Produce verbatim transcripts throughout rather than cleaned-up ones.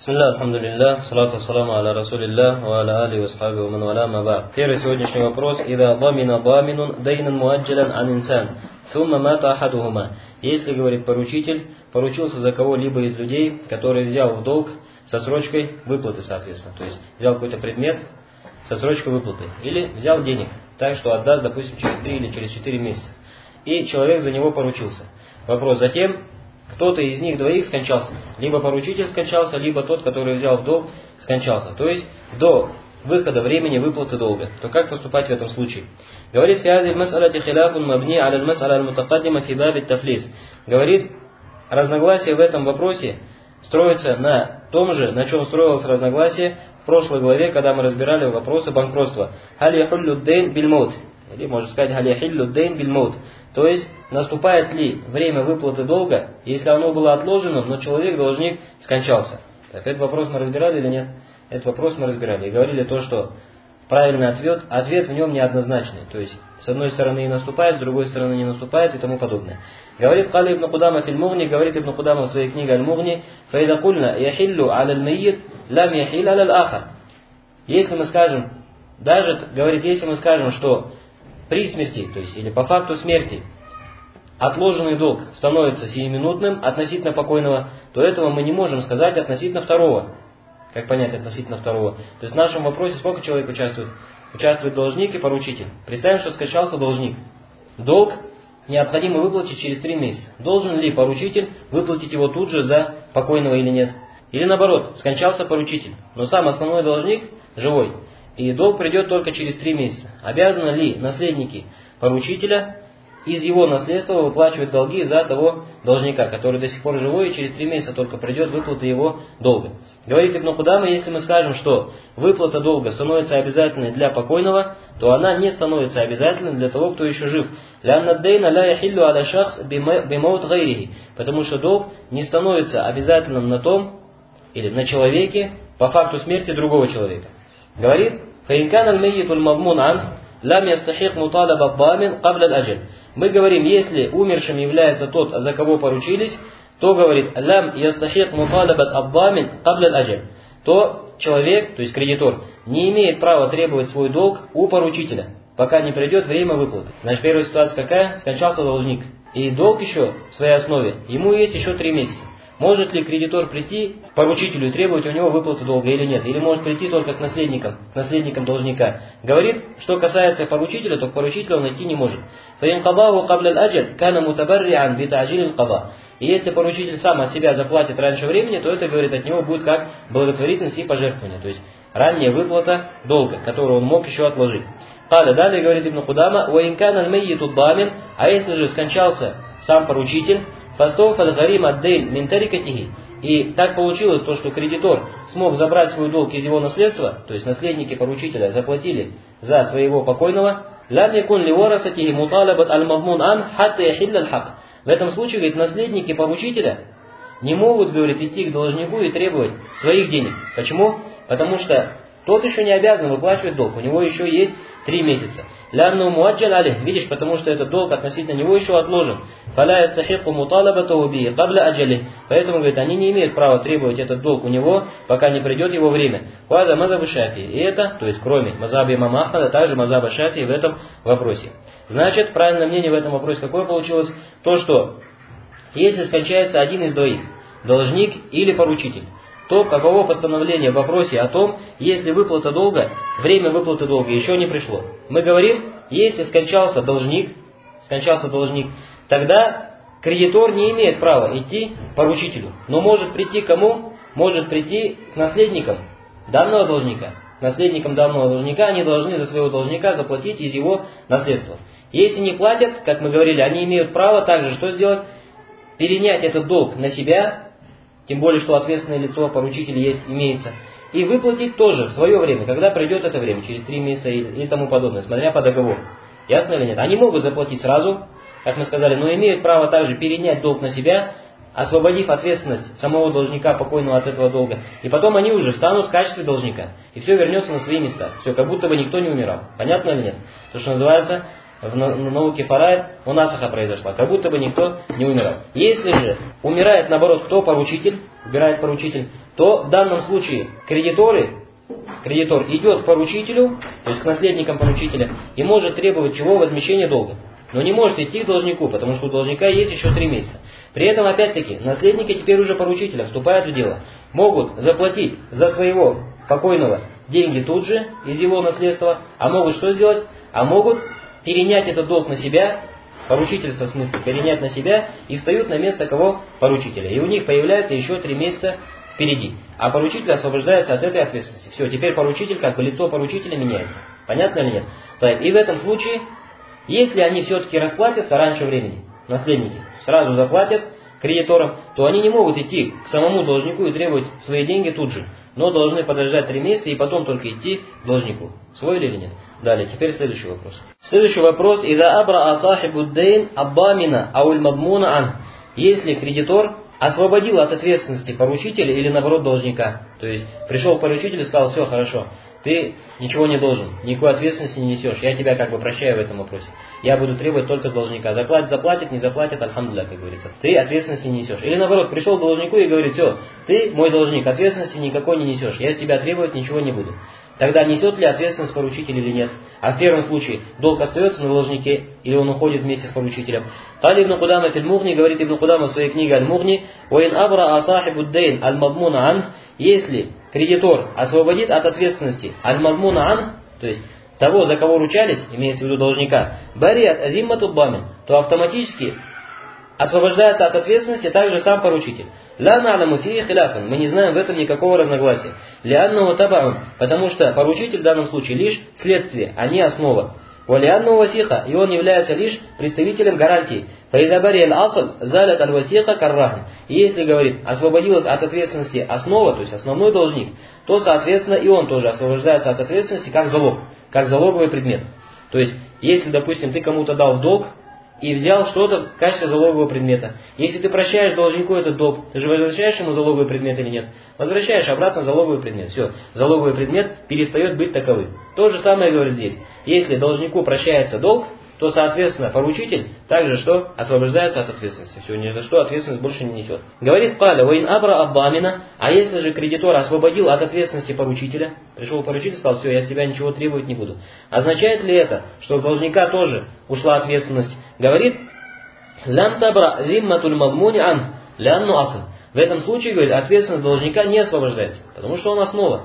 Бисмилля, алхамдулиллах, салату ассаламу аля расулиллах, ва аля али ва схаби ва ман валя ма ба'д. Первый сегодняшний вопрос. Ида дамина даминун дейнан муаджалан ан инсан, сумма мата ахадухума. Если, говорит поручитель, поручился за кого-либо из людей, который взял в долг со срочкой выплаты, соответственно. То есть взял какой-то предмет со срочкой выплаты. Или взял денег, так что отдаст, допустим, через три или через четыре месяца. И человек за него поручился. Вопрос затем. Кто-то из них двоих скончался. Либо поручитель скончался, либо тот, который взял в долг, скончался. То есть до выхода времени выплаты долга. То как поступать в этом случае? Говорит, говорит, разногласие в этом вопросе строится на том же, на чем строилось разногласие в прошлой главе, когда мы разбирали вопросы банкротства. Или можно сказать, то есть, наступает ли время выплаты долга, если оно было отложено, но человек, должник, скончался. Так, этот вопрос мы разбирали или нет? Этот вопрос мы разбирали. И говорили то, что правильный ответ, ответ в нем неоднозначный. То есть, с одной стороны и наступает, с другой стороны не наступает и тому подобное. Говорит Кали ибн Кудама филь Мугни, говорит ибн Кудама в своей книге Аль-Мугни, «Фаида кульна яхиллу аль-майит, лам яхилл аль-ахар». Если мы скажем, даже, говорит, если мы скажем, что при смерти, то есть или по факту смерти, отложенный долг становится сиюминутным относительно покойного, то этого мы не можем сказать относительно второго. Как понять относительно второго? То есть в нашем вопросе сколько человек участвует? Участвует должник и поручитель. Представим, что скончался должник. Долг необходимо выплатить через три месяца. Должен ли поручитель выплатить его тут же за покойного или нет? Или наоборот, скончался поручитель, но сам основной должник живой. И долг придет только через три месяца. Обязаны ли наследники поручителя из его наследства выплачивать долги за того должника, который до сих пор живой и через три месяца только придет выплата его долга? Говорит Ибн Кудама, если мы скажем, что выплата долга становится обязательной для покойного, то она не становится обязательной для того, кто еще жив. Потому что долг не становится обязательным на том или на человеке по факту смерти другого человека. Говорит, мы говорим, если умершим является тот, за кого поручились, то, говорит, то человек, то есть кредитор, не имеет права требовать свой долг у поручителя, пока не придет время выплаты. Значит, первая ситуация какая? Скончался должник. И долг еще в своей основе, ему есть еще три месяца. Может ли кредитор прийти к поручителю и требовать у него выплаты долга или нет? Или может прийти только к наследникам, к наследникам должника? Говорит, что касается поручителя, то к поручителю он идти не может. И если поручитель сам от себя заплатит раньше времени, то это, говорит, от него будет как благотворительность и пожертвование. То есть ранняя выплата долга, которую он мог еще отложить. Далее говорит Ибн Кудама, а если же скончался сам поручитель, и так получилось то, что кредитор смог забрать свой долг из его наследства, то есть наследники поручителя заплатили за своего покойного, в этом случае, говорит, наследники поручителя не могут, говорит, идти к должнику и требовать своих денег. Почему? Потому что тот еще не обязан выплачивать долг, у него еще есть три месяца. Видишь, потому что этот долг относительно него еще отложен. Поэтому, говорит, они не имеют права требовать этот долг у него, пока не придет его время. И это, то есть кроме мазаба имама Ахмада, также мазаба Шафии в этом вопросе. Значит, правильное мнение в этом вопросе какое получилось? То, что если скончается один из двоих, должник или поручитель, то каково постановление в вопросе о том, если выплата долга, время выплаты долга еще не пришло. Мы говорим, если скончался должник, скончался должник, тогда кредитор не имеет права идти к поручителю, но может прийти к кому? Может прийти к наследникам данного должника. Наследникам данного должника они должны за своего должника заплатить из его наследства. Если не платят, как мы говорили, они имеют право также что сделать? Перенять этот долг на себя. Тем более, что ответственное лицо, поручитель есть, имеется. И выплатить тоже в свое время, когда придет это время, через три месяца и, и тому подобное, смотря по договору. Ясно или нет? Они могут заплатить сразу, как мы сказали, но имеют право также перенять долг на себя, освободив ответственность самого должника, покойного от этого долга. И потом они уже станут в качестве должника. И все вернется на свои места. Все, как будто бы никто не умирал. Понятно или нет? То, что называется в науке фарайд у насаха произошла, как будто бы никто не умирал. Если же умирает, наоборот, кто? Поручитель, умирает поручитель, то в данном случае кредиторы, кредитор идет к поручителю, то есть к наследникам поручителя, и может требовать чего? Возмещения долга. Но не может идти к должнику, потому что у должника есть еще три месяца. При этом, опять-таки, наследники теперь уже поручителя вступают в дело. Могут заплатить за своего покойного деньги тут же, из его наследства, а могут что сделать? А могут перенять этот долг на себя, поручительство в смысле, перенять на себя, и встают на место кого? Поручителя. И у них появляется еще три месяца впереди. А поручитель освобождается от этой ответственности. Все, теперь поручитель, как бы лицо поручителя меняется. Понятно или нет? Так, и в этом случае, если они все-таки расплатятся раньше времени, наследники, сразу заплатят кредиторам, то они не могут идти к самому должнику и требовать свои деньги тут же, но должны подождать три месяца и потом только идти к должнику. Усвоили или нет? Далее, теперь следующий вопрос. Следующий вопрос. «Иза абра асахибу дейн аббамина ауль мадмуна ан». Если кредитор освободил от ответственности поручителя или наоборот должника. То есть пришел поручитель и сказал: все хорошо, ты ничего не должен, никакой ответственности не несешь, я тебя как бы прощаю в этом вопросе. Я буду требовать только с должника. Заплатит, заплатит, не заплатит, альхамдулилля, как говорится. Ты ответственности не несешь. Или наоборот, пришел к должнику и говорит: все, ты мой должник, ответственности никакой не несешь, я с тебя требовать ничего не буду. Тогда несет ли ответственность поручитель или нет? А в первом случае долг остается на должнике или он уходит вместе с поручителем? Тали ибн Кудама фил Мугни, говорит Ибн Кудама в своей книге Аль-Мугни: «Уин абра асахибу дейн аль-мадмуна ан». Если кредитор освободит от ответственности аль-мадмуна ан, то есть того, за кого ручались, имеется в виду должника, бариат азиммату бамин, то автоматически освобождается от ответственности также сам поручитель. Ла на'ламу фии хиляфан, мы не знаем в этом никакого разногласия. Лианнаху табаун, потому что поручитель в данном случае лишь следствие, а не основа. Ва лианнаху васиха, и он является лишь представителем гарантии. Фаиза бари аль-асл залят аль-васиха каррахн. И если, говорит, освободилась от ответственности основа, то есть основной должник, то, соответственно, и он тоже освобождается от ответственности как залог, как залоговый предмет. То есть, если, допустим, ты кому-то дал в долг, и взял что-то в качестве залогового предмета. Если ты прощаешь должнику этот долг, ты же возвращаешь ему залоговый предмет или нет? Возвращаешь обратно залоговый предмет. Все, залоговый предмет перестает быть таковым. То же самое говорит здесь. Если должнику прощается долг, то, соответственно, поручитель также что? Освобождается от ответственности. Все, ни за что ответственность больше не несет. Говорит Каля: «Ваин абра аббамина». А если же кредитор освободил от ответственности поручителя, пришел поручитель и сказал: все, я с тебя ничего требовать не буду. Означает ли это, что с должника тоже ушла ответственность? Говорит: «Лям табра зимматуль мадмуни ан лянну асл». В этом случае, говорит, ответственность должника не освобождается, потому что он основа.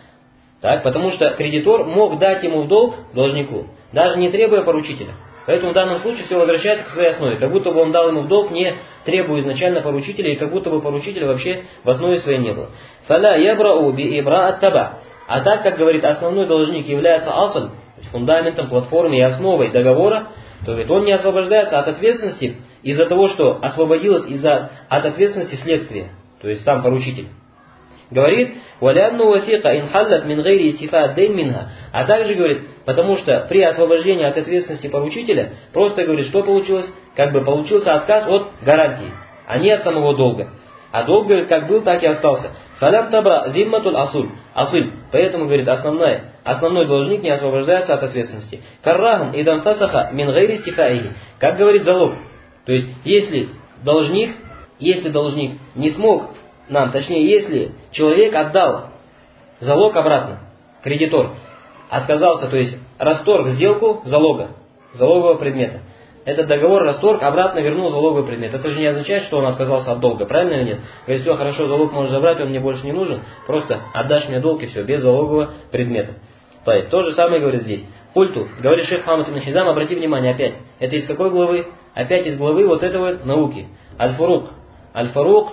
Так, потому что кредитор мог дать ему в долг, должнику, даже не требуя поручителя. Поэтому в данном случае все возвращается к своей основе. Как будто бы он дал ему в долг, не требуя изначально поручителя, и как будто бы поручителя вообще в основе своей не было. «Фаля ябрау би ибра ат-таба». А так, как говорит, основной должник является асл, то есть фундаментом, платформой и основой договора, то говорит, он не освобождается от ответственности из-за того, что освободилось из-за, от ответственности следствия, то есть сам поручитель. Говорит: «Валянну васиqa инхаллат мин гайри истифад дейн минха». А также говорит, потому что при освобождении от ответственности поручителя, просто говорит, что получилось? Как бы получился отказ от гарантии, а не от самого долга. А долг, говорит, как был, так и остался. «Фалям табра зимматуль асуль». Асуль. Поэтому, говорит, основной, основной должник не освобождается от ответственности. «Каррахн идан фасаха мин гайри истифаихи». Как говорит залог. То есть, если должник, если должник не смог нам, точнее, если человек отдал залог обратно, кредитор отказался, то есть расторг сделку залога, залогового предмета. Этот договор расторг, обратно вернул залоговый предмет. Это же не означает, что он отказался от долга, правильно или нет? Говорит: все, хорошо, залог можешь забрать, он мне больше не нужен, просто отдашь мне долг и все, без залогового предмета. То же самое говорит здесь. Культу, говорит шейх Мухаммад ибн Хизам, обрати внимание опять. Это из какой главы? Опять из главы вот этого науки. Аль-Фурук. Аль-Фарук.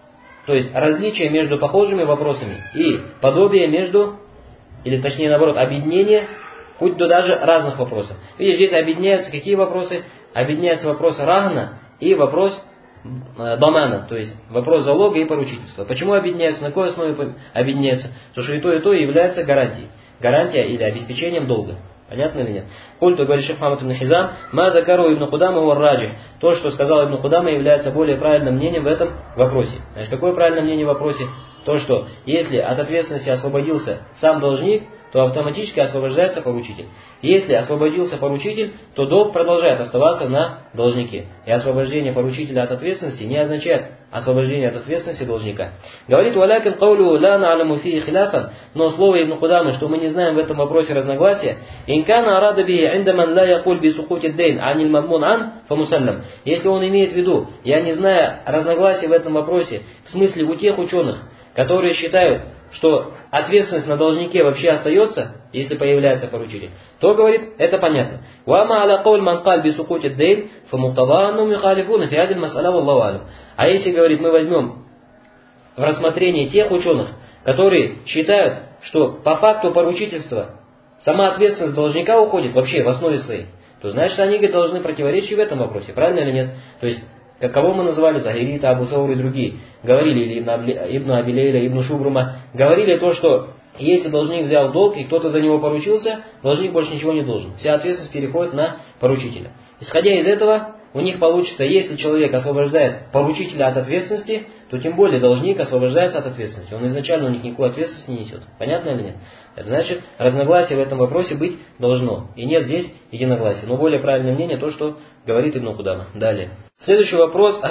То есть различие между похожими вопросами и подобие между, или точнее наоборот, объединение, хоть до даже разных вопросов. Видишь, здесь объединяются какие вопросы? Объединяются вопросы рахна и вопрос э, дамана, то есть вопрос залога и поручительства. Почему объединяются? На какой основе объединяются? Потому что и то, и то является гарантией. Гарантия или обеспечением долга. Понятно или нет? Культу, говорит шейх Мухаммад ибн Хизам, ма закару ибн Кудама уар раджих. То, что сказал ибн Кудама, является более правильным мнением в этом вопросе. Знаешь, какое правильное мнение в вопросе? то, что если от ответственности освободился сам должник, то автоматически освобождается поручитель. Если освободился поручитель, то долг продолжает оставаться на должнике. И освобождение поручителя от ответственности не означает освобождение от ответственности должника. Говорит: «Валякин каулю ла на'ламу фии хиляфан», но слово Ибн Кудамы, что мы не знаем в этом вопросе разногласия, «Инкана арада бихи индаман ла якуль би сукути дейн анил мадмун ан фамусаллам». Если он имеет в виду, я не знаю разногласия в этом вопросе, в смысле у тех ученых, которые считают, что ответственность на должнике вообще остается, если появляется поручитель, то, говорит, это понятно. А если, говорит, мы возьмем в рассмотрение тех ученых, которые считают, что по факту поручительства сама ответственность должника уходит вообще в основе своей, то значит, они, говорит, должны противоречить в этом вопросе, правильно или нет? То есть, как кого мы называли, Захирита, Абу Саур и другие, говорили, или Ибн Аби Лейля, Ибн Шубрума, говорили то, что если должник взял долг и кто-то за него поручился, должник больше ничего не должен. Вся ответственность переходит на поручителя. Исходя из этого, у них получится, если человек освобождает поручителя от ответственности, то тем более должник освобождается от ответственности. Он изначально у них никакой ответственности не несет. Понятно или нет? Это значит, разногласия в этом вопросе быть должно. И нет здесь единогласия. Но более правильное мнение то, что говорит Ибн Кудама. Далее. Следующий вопрос.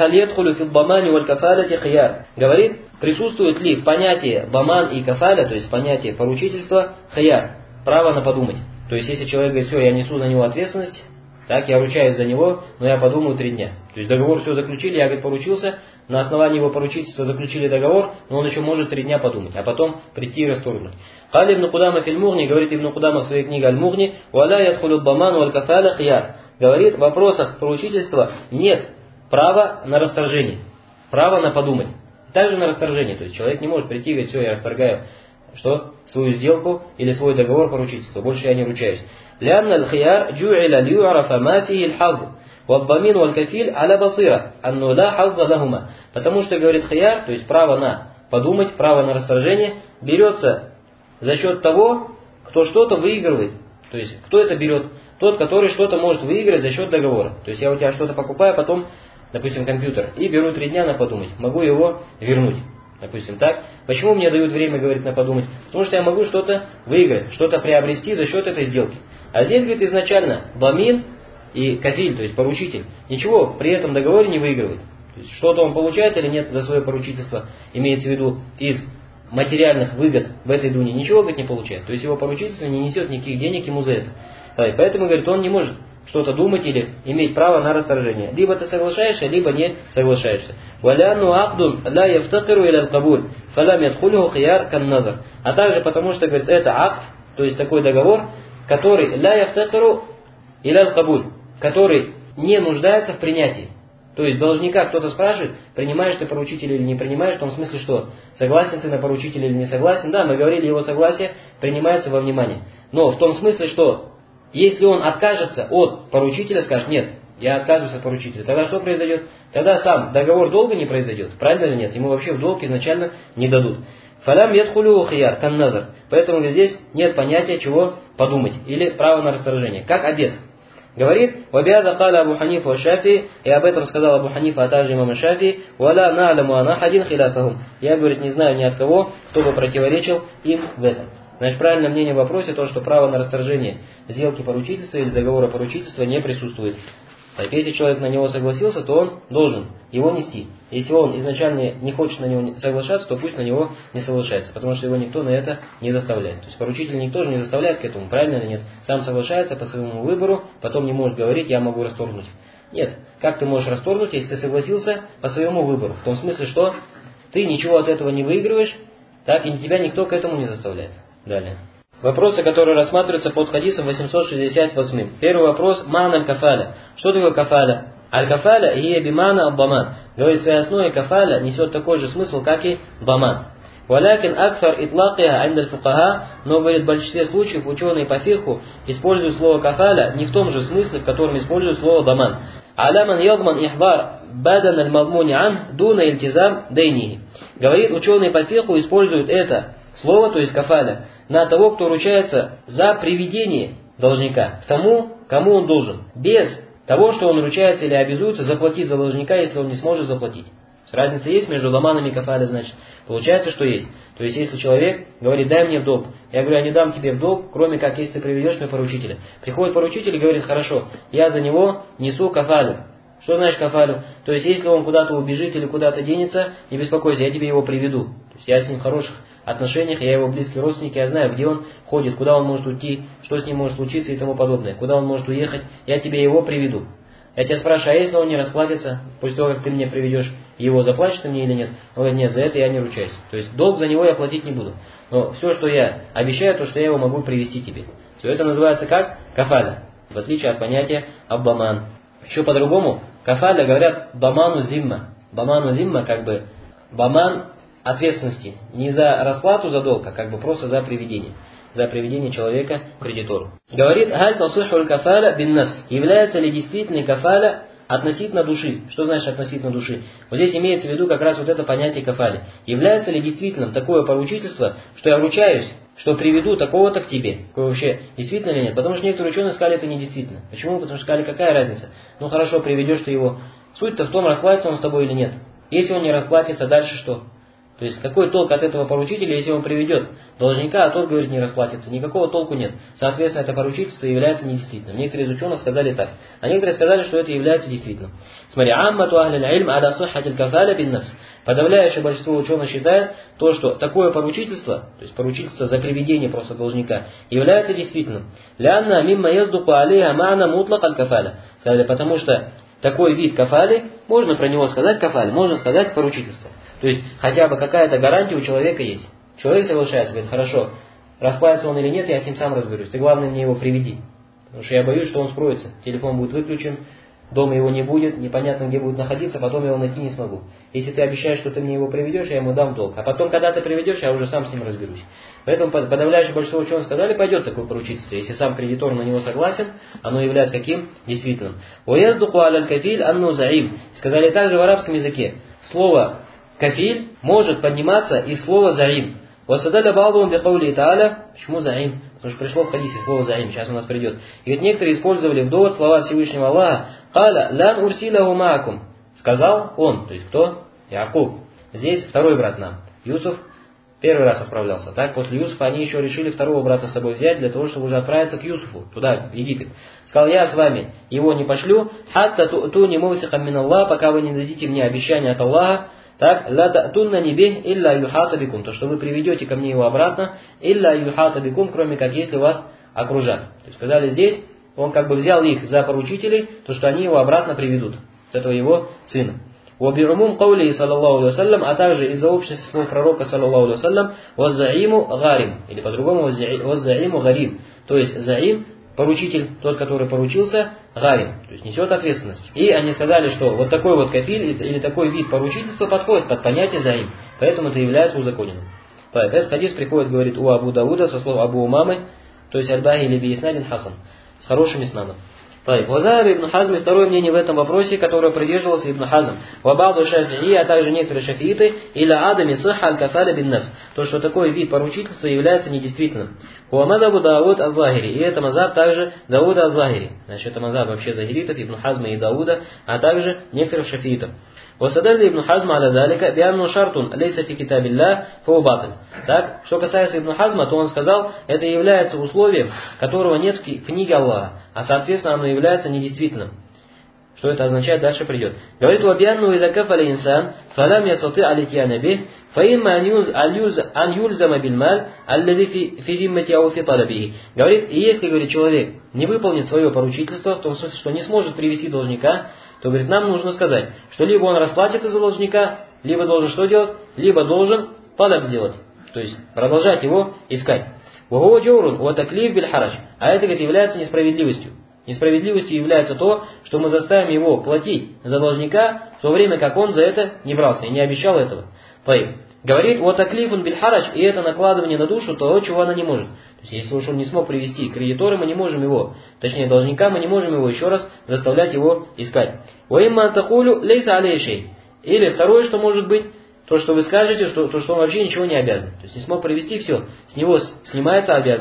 Говорит, присутствует ли в понятии баман и кафаля, то есть в понятии поручительства, хаяр, право на подумать. То есть если человек говорит: все, я несу за него ответственность, так, я ручаюсь за него, но я подумаю три дня. То есть договор все заключили, я, говорит, поручился, на основании его поручительства заключили договор, но он еще может три дня подумать, а потом прийти и расторгнуть. Кали Ибн Кудама филь Мугни, говорит Ибн Кудама в своей книге Аль-Мугни, «Валя ядхулю баман валь кафаля хияр». Говорит, в вопросах поручительства нет права на расторжение, право на подумать. Также на расторжение, то есть человек не может прийти и говорить: все, я расторгаю что? Свою сделку или свой договор поручительства, больше я не ручаюсь. لأن الخيار جعل ليعرف ما فيه الحظ والضمين والكفيل على بصيرة أنه لا حظ لهما. Потому что, говорит, хияр, то есть право на подумать, право на расторжение, берется за счет того, кто что-то выигрывает. То есть, кто это берет? Тот, который что-то может выиграть за счет договора. То есть, я у тебя что-то покупаю, потом, допустим, компьютер, и беру три дня на подумать. Могу его вернуть. Допустим, так. Почему мне дают время, говорит, на подумать? Потому что я могу что-то выиграть, что-то приобрести за счет этой сделки. А здесь, говорит, изначально бамин и кафиль, то есть поручитель, ничего при этом договоре не выигрывает. То есть что-то он получает или нет за свое поручительство, имеется в виду из материальных выгод в этой дуне, ничего, говорит, не получает. То есть его поручительство не несет никаких денег ему за это. И поэтому, говорит, он не может что-то думать или иметь право на расторжение. Либо ты соглашаешься, либо не соглашаешься. А также потому, что, говорит, это акт, то есть такой договор, который ля яфтакиру иля кабуль, который не нуждается в принятии. То есть должника кто-то спрашивает, принимаешь ты поручителя или не принимаешь, в том смысле, что согласен ты на поручителя или не согласен. Да, мы говорили, его согласие принимается во внимание. Но в том смысле, что если он откажется от поручителя, скажет: нет, я отказываюсь от поручителя, тогда что произойдет? Тогда сам договор долга не произойдет. Правильно или нет? Ему вообще в долг изначально не дадут. Фалям ядхулю хияр кан назар. Поэтому здесь нет понятия чего подумать или право на расторжение. Как обет. Говорит: «Вабиада каля Абу Ханифа Шафи», и об этом сказал Абу Ханифа, а также имам Шафи, «Валя на'ламу анахадин хиляфахум». Я, говорит, не знаю ни от кого, кто бы противоречил им в этом. Значит, правильное мнение в вопросе то, что право на расторжение сделки поручительства или договора поручительства не присутствует. Так, если человек на него согласился, то он должен его нести. Если он изначально не хочет на него соглашаться, то пусть на него не соглашается, потому что его никто на это не заставляет. То есть поручитель никто же не заставляет к этому, правильно или нет? Сам соглашается по своему выбору, потом не может говорить: я могу расторгнуть. Нет. Как ты можешь расторгнуть, если ты согласился по своему выбору? В том смысле, что ты ничего от этого не выигрываешь, так, и тебя никто к этому не заставляет. Далее. Вопросы, которые рассматриваются под хадисом восемьсот шестьдесят восемь. Первый вопрос. Ман аль-кафаля. Что такое кафаля? Аль-кафаля и бимана аббаман. Говорит, в своей основе кафаля несет такой же смысл, как и баман. Валякин акфар итлакиха андаль фукаха. Но, говорит, в большинстве случаев ученые по фикху используют слово кафаля не в том же смысле, в котором используют слово баман. Аляман ядман ихбар бадан аль-мадмуни ан дуна ильтизам дейнихи. Говорит, ученые по фикху используют это слово, то есть кафаля, на того, кто ручается за приведение должника к тому, кому он должен, без того, что он ручается или обязуется заплатить за должника, если он не сможет заплатить. Разница есть между даманом и кафаля, значит. Получается, что есть. То есть, если человек говорит, дай мне в долг. Я говорю, я не дам тебе в долг, кроме как, если ты приведешь мне поручителя. Приходит поручитель и говорит, хорошо, я за него несу кафалю. Что значит кафалю? То есть, если он куда-то убежит или куда-то денется, не беспокойся, я тебе его приведу. То есть, я с ним в хороших отношениях, я его близкий родственник, я знаю, где он ходит, куда он может уйти, что с ним может случиться и тому подобное. Куда он может уехать, я тебе его приведу. Я тебя спрашиваю, а если он не расплатится, после того, как ты мне приведешь, его заплатишь ты мне или нет? Он говорит, нет, за это я не ручаюсь. То есть долг за него я платить не буду. Но все, что я обещаю, то, что я его могу привести тебе. Все это называется как кафаля, в отличие от понятия аббаман. Еще по-другому, кафаля говорят баману зимма. Баману зимма, как бы, баман ответственности. Не за расплату за долг, а как бы просто за приведение. За приведение человека к кредитору. Говорит, «Халь тасуху кафаля бин нафс». Является ли действительно кафаля относительно души? Что значит относительно души? Вот здесь имеется в виду как раз вот это понятие кафали. Является ли действительно такое поручительство, что я ручаюсь, что приведу такого-то к тебе? Такое вообще действительно или нет? Потому что некоторые ученые сказали, это не действительно. Почему? Потому что сказали, какая разница? Ну хорошо, приведешь ты его. Суть-то в том, расплатится он с тобой или нет. Если он не расплатится, дальше что? То есть, какой толк от этого поручителя, если он приведет должника, а тот, говорит, не расплатится? Никакого толку нет. Соответственно, это поручительство является недействительным. Некоторые из ученых сказали так. А некоторые сказали, что это является действительным. Смотри, аммату ахлиль ильм аля суххатиль кафаля бин нафс. Подавляющее большинство ученых считает то, что такое поручительство, то есть поручительство за приведение просто должника, является действительным. Лянна мимма яздуку алейха ма'на мутлак аль кафаля. Сказали, потому что такой вид кафали, можно про него сказать кафаль, можно сказать поручительство. То есть, хотя бы какая-то гарантия у человека есть. Человек соглашается, говорит, хорошо, расплатится он или нет, я с ним сам разберусь. Ты, главное, мне его приведи. Потому что я боюсь, что он скроется. Телефон будет выключен, дома его не будет, непонятно, где будет находиться, потом я его найти не смогу. Если ты обещаешь, что ты мне его приведешь, я ему дам долг. А потом, когда ты приведешь, я уже сам с ним разберусь. Поэтому подавляющее большинство ученых сказали, пойдет такое поручительство. Если сам кредитор на него согласен, оно является каким? Действительным. «Уяздуху аляль кафиль анну заим». Сказали также в арабском языке. Слово «кафиль» может подниматься из слова «заим». «Васадаля ба'духум бикаули та'аля». Почему «заим»? Потому что пришло в хадисе слово «заим». Сейчас у нас придет. И вот некоторые использовали в довод слова Всевышнего Аллаха. «Каля лян урсилаху ма'акум». Сказал он, то есть кто? Якуб. Здесь второй брат нам. Юсуф первый раз отправлялся. Так, после Юсуфа они еще решили второго брата с собой взять, для того, чтобы уже отправиться к Юсуфу, туда, в Египет. Сказал, я с вами его не пошлю, хатта ту'ни мусикам мин Аллах, пока вы не дадите мне обещание от Аллаха. Так, ла та'тунна нибих илля юхата бикум, то, что вы приведете ко мне его обратно, илля юхата бикум, кроме как если вас окружат. То есть, сказали здесь, он как бы взял их за поручителей, то, что они его обратно приведут, с этого его сына. وَبِعُمُومْ قَوْلِهِ саллаллаху алейхи вассалям, а также из-за общности слов пророка саллаллаху алейхи вассалям, وَالزَّعِيمُ غَارِمُ, или по-другому وَالزَّعِيمُ غَارِمُ, то есть заим, поручитель, тот, который поручился, гарим, то есть несет ответственность. И они сказали, что вот такой вот кафиль или такой вид поручительства подходит под понятие заим, поэтому это является узаконенным. Так, этот хадис приходит, говорит, у Абу Дауда со слов Абу Умамы, то есть аль-Бахи или бииснадин хасан, с хорошим иснадом. Вазаб Ибн Хазм, и второе мнение в этом вопросе, которое придерживался Ибн Хазм. Вабаду шафии, а также некоторые шафииты, или адами саха аль-кафаля бин нафс. То, что такой вид поручительства является недействительным. Уамадабу Дауд аз-Захири, и это мазаб также Дауда аз-Захири. Значит, это мазаб вообще захиритов, Ибн Хазма и Дауда, а также некоторых шафиитов. وَسَدَلَّ Ибн Хазма аля залика бианну шартун лейса фи китабилля фау батиль. Так, что касается Ибн Хазма, то он сказал, это является условием, которого нет в книге Аллаха, а соответственно оно является недействительным. Что это означает, дальше придет. Говорит, وَبِيَنُّ إِذَا كَفَلَ إِنسَانٌ فَلَمْ يَسْتَطِعْ الْإِتْيَانَ بِهِ فَإِمَّا أَنْ يُلْزَمَ بِالْمَالِ الَّذِي فِي ذِمَّتِهِ أَوْ فِي طَلَبِهِ. Говорит, и если, говорит, человек не выполнит свое поручительство, в том смысле, что не сможет привести должника, то, говорит, нам нужно сказать, что либо он расплатится за должника, либо должен что делать? Либо должен талаб сделать. То есть, продолжать его искать. وَهُوَ جَوْرٌ وَتَكْلِيفٌ بِالْحَرَجِ. А это, говорит, является несправедливостью. Несправедливостью является то, что мы заставим его платить за должника, в то время как он за это не брался и не обещал этого. Говорит, وَتَكْلِيفٌ بِالْحَرَجِ, и это накладывание на душу того, чего она не может. То есть, если уж он не смог привести кредитора, мы не можем его, точнее, должника, мы не можем его еще раз заставлять его искать. وَإِمَّا تَقُولُ لَيْسَ عَلَيْهِ شَيْءٍ. Или второе, что может быть, то, что вы скажете, что, то, что он вообще ничего не обязан. То есть, не смог привести, все, с него снимается обязанность.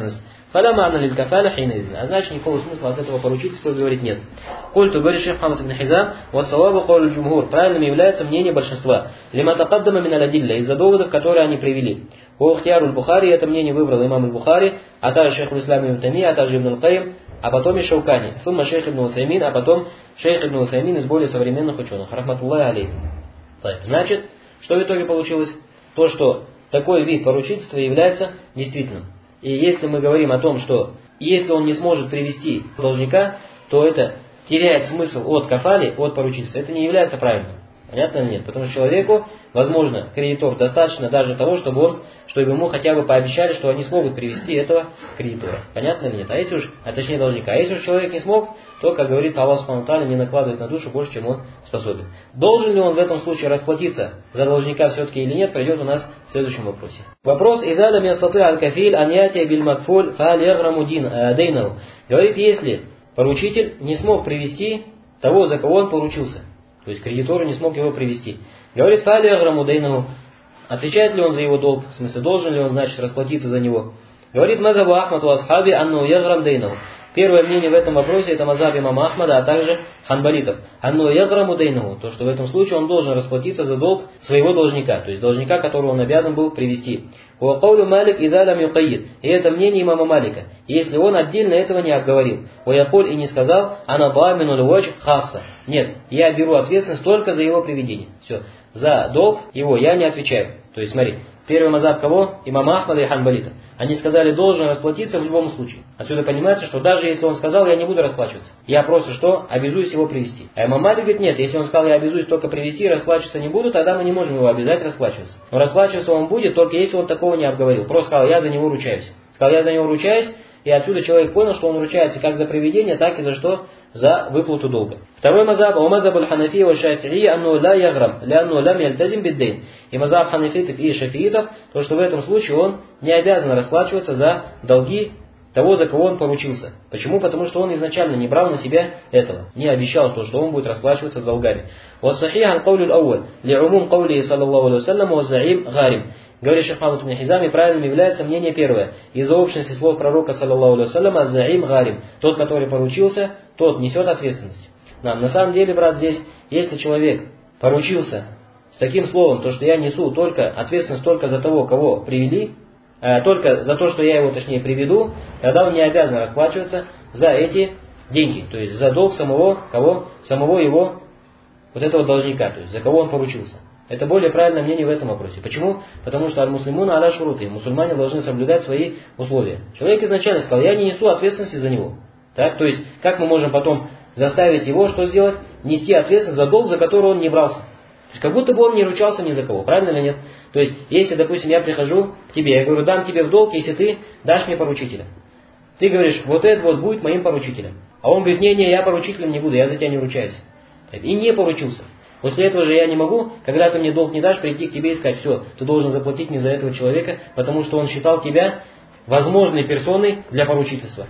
Фаля ма'на лиль кафаля хинайзин. А значит, никакого смысла от этого поручительства говорить нет. Культу, говорит шейх Мухаммад ибн Хизам, вассавабу каулю джумхур. Правильным является мнение большинства. Лима тақаддама мин аль-адилля. Из-за доводов, которые они привели. Уахтияру аль-Бухари. Это мнение выбрал имам аль-Бухари, а также шейх аль-Ислам ибн Тамия, а также ибн аль-Каим, а потом и Шаукани. Сумма шейх ибн Усаймин, а потом шейх ибн Усаймин из более современных ученых. Рахматуллахи алейхи. Значит, что в итоге получилось? То, что такой вид поручительства является действительным. И если мы говорим о том, что если он не сможет привести должника, то это теряет смысл от кафали, от поручительства. Это не является правильным. Понятно или нет? Потому что человеку, возможно, кредитор достаточно даже того, чтобы он, чтобы ему хотя бы пообещали, что они смогут привести этого кредитора. Понятно или нет? А если уж, а точнее должника. А если уж человек не смог, то, как говорится, Аллах Субхану ва Тааля не накладывает на душу больше, чем он способен. Должен ли он в этом случае расплатиться за должника все-таки или нет, придет у нас в следующем вопросе. Вопрос. «Иза лам ястати аль-кафиль ан ятия биль макфуль фааль яграму дейнаху». Говорит, если поручитель не смог привести того, за кого он поручился, то есть кредитор не смог его привести. Говорит, фааль яграму дейнаху. Отвечает ли он за его долг? В смысле, должен ли он, значит, расплатиться за него? Говорит, мазабу Ахмаду асхаби анну яграм дейнаху. Первое мнение в этом вопросе это мазхаб имама Ахмада, а также ханбалитов. Анну яграму дейнаху. То, что в этом случае он должен расплатиться за долг своего должника, то есть должника, которого он обязан был привести. Уакаулю Малик иза лам юкайид. И это мнение имама Малика, если он отдельно этого не обговорил. Уякуль и не сказал, ана баамину луадж хасса. Нет, я беру ответственность только за его приведение. Все. За долг его я не отвечаю. То есть смотри, первый мазхаб кого? Имама Ахмада и ханбалита. Они сказали, должен расплатиться в любом случае. Отсюда понимается, что даже если он сказал, я не буду расплачиваться. Я просто что? Обязуюсь его привести. А имам Малик говорит, нет, если он сказал, я обязуюсь только привести и расплачиваться не буду, тогда мы не можем его обязать расплачиваться. Но расплачиваться он будет, только если он такого не обговорил. Просто сказал, я за него ручаюсь. Сказал, я за него ручаюсь, и отсюда человек понял, что он ручается как за приведение, так и за что? За выплату долга. Второй мазхаб, у мазхаб аль-Ханафи ва Шафи'и, анну ла яграм, лянну лам ялтазим биддейн. И мазхаб ханафитов и шафиитов, то что в этом случае он не обязан расплачиваться за долги того, за кого он поручился. Почему? Потому что он изначально не брал на себя этого, не обещал то, что он будет расплачиваться с долгами. Вассахих ан каулю ал-ауаль, ли'умум каули саллаллаху алейхи вассалям ва за'им гарим. Говорит шейх Мухаммад ибн Хизам, и правильным является мнение первое. Из-за общности слов пророка, саллаллаху алейхи вассалям, аз-за'им гарим. Тот, который поручился, тот несет ответственность. На, на самом деле, брат, здесь, если человек поручился с таким словом, то, что я несу только ответственность только за того, кого привели, э, только за то, что я его, точнее, приведу, тогда он не обязан расплачиваться за эти деньги. То есть за долг самого, кого? Самого его, вот этого должника, то есть за кого он поручился. Это более правильное мнение в этом вопросе. Почему? Потому что аль-муслимуна аля шуруты. Мусульмане должны соблюдать свои условия. Человек изначально сказал, я не несу ответственности за него. Так? То есть, как мы можем потом заставить его, что сделать? Нести ответственность за долг, за который он не брался. То есть, как будто бы он не ручался ни за кого. Правильно или нет? То есть, если, допустим, я прихожу к тебе, я говорю, дам тебе в долг, если ты дашь мне поручителя. Ты говоришь, вот это вот будет моим поручителем. А он говорит, не-не, я поручителем не буду, я за тебя не ручаюсь. И не поручился. После этого же я не могу, когда ты мне долг не дашь, прийти к тебе и сказать, все, ты должен заплатить мне за этого человека, потому что он считал тебя возможной персоной для поручительства.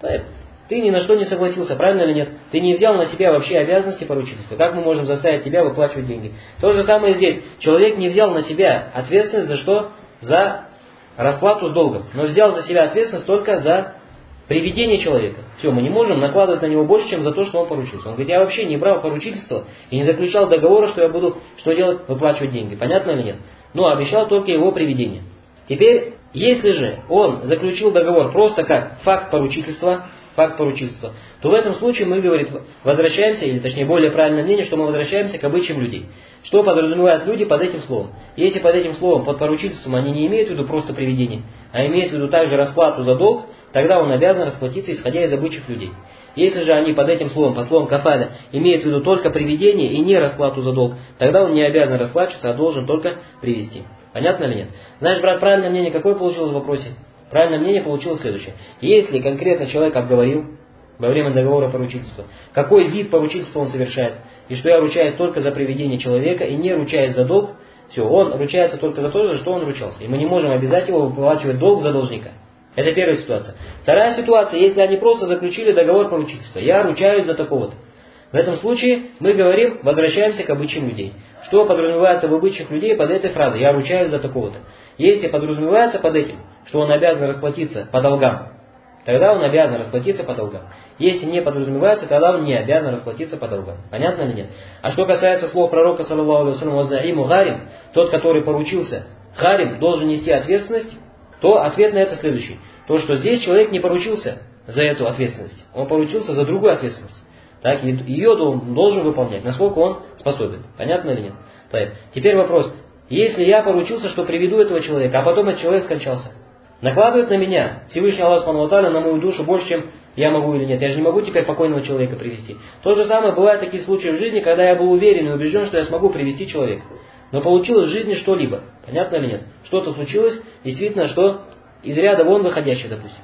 Ты ни на что не согласился, правильно или нет? Ты не взял на себя вообще обязанности поручительства. Как мы можем заставить тебя выплачивать деньги? То же самое здесь. Человек не взял на себя ответственность за что? За расплату с долгом. Но взял за себя ответственность только за приведение человека. Все, мы не можем накладывать на него больше, чем за то, что он поручился. Он говорит, я вообще не брал поручительство и не заключал договора, что я буду, что делать, выплачивать деньги. Понятно или нет? Но обещал только его приведение. Теперь, если же он заключил договор просто как факт поручительства, факт поручительства, то в этом случае мы, говорит, возвращаемся, или точнее более правильное мнение, что мы возвращаемся к обычаям людей. Что подразумевают люди под этим словом? Если под этим словом, под поручительством, они не имеют в виду просто приведение, а имеют в виду также расплату за долг, тогда он обязан расплатиться, исходя из обычаев людей. Если же они под этим словом, под словом кафаля, имеют в виду только приведение и не расплату за долг, тогда он не обязан расплачиваться, а должен только привести. Понятно или нет? Знаешь, брат, правильное мнение какое получилось в вопросе? Правильное мнение получилось следующее. Если конкретно человек обговорил во время договора поручительства, какой вид поручительства он совершает, и что я ручаюсь только за приведение человека и не ручаюсь за долг, все, он ручается только за то, за что он ручался. И мы не можем обязать его выплачивать долг за должника. Это первая ситуация. Вторая ситуация, если они просто заключили договор поручительства. Я ручаюсь за такого-то. В этом случае мы говорим, возвращаемся к обычаям людей. Что подразумевается в обычаях людей под этой фразой? Я ручаюсь за такого-то. Если подразумевается под этим, что он обязан расплатиться по долгам, тогда он обязан расплатиться по долгам. Если не подразумевается, тогда он не обязан расплатиться по долгам. Понятно или нет? А что касается слов пророка, саллаллаху алейхи ва саллям, «Ваззаиму гарим», тот, который поручился, гарим, должен нести ответственность, то ответ на это следующий. То, что здесь человек не поручился за эту ответственность. Он поручился за другую ответственность. Так, ее он должен выполнять, насколько он способен. Понятно или нет? Так, теперь вопрос. Если я поручился, что приведу этого человека, а потом этот человек скончался, накладывает на меня Всевышний Аллах Субхану ва Тааля на мою душу больше, чем я могу или нет. Я же не могу теперь покойного человека привести. То же самое бывает такие случаи в жизни, когда я был уверен и убежден, что я смогу привести человека. Но получилось в жизни что-либо. Понятно или нет? Что-то случилось, действительно, что из ряда вон выходящее, допустим.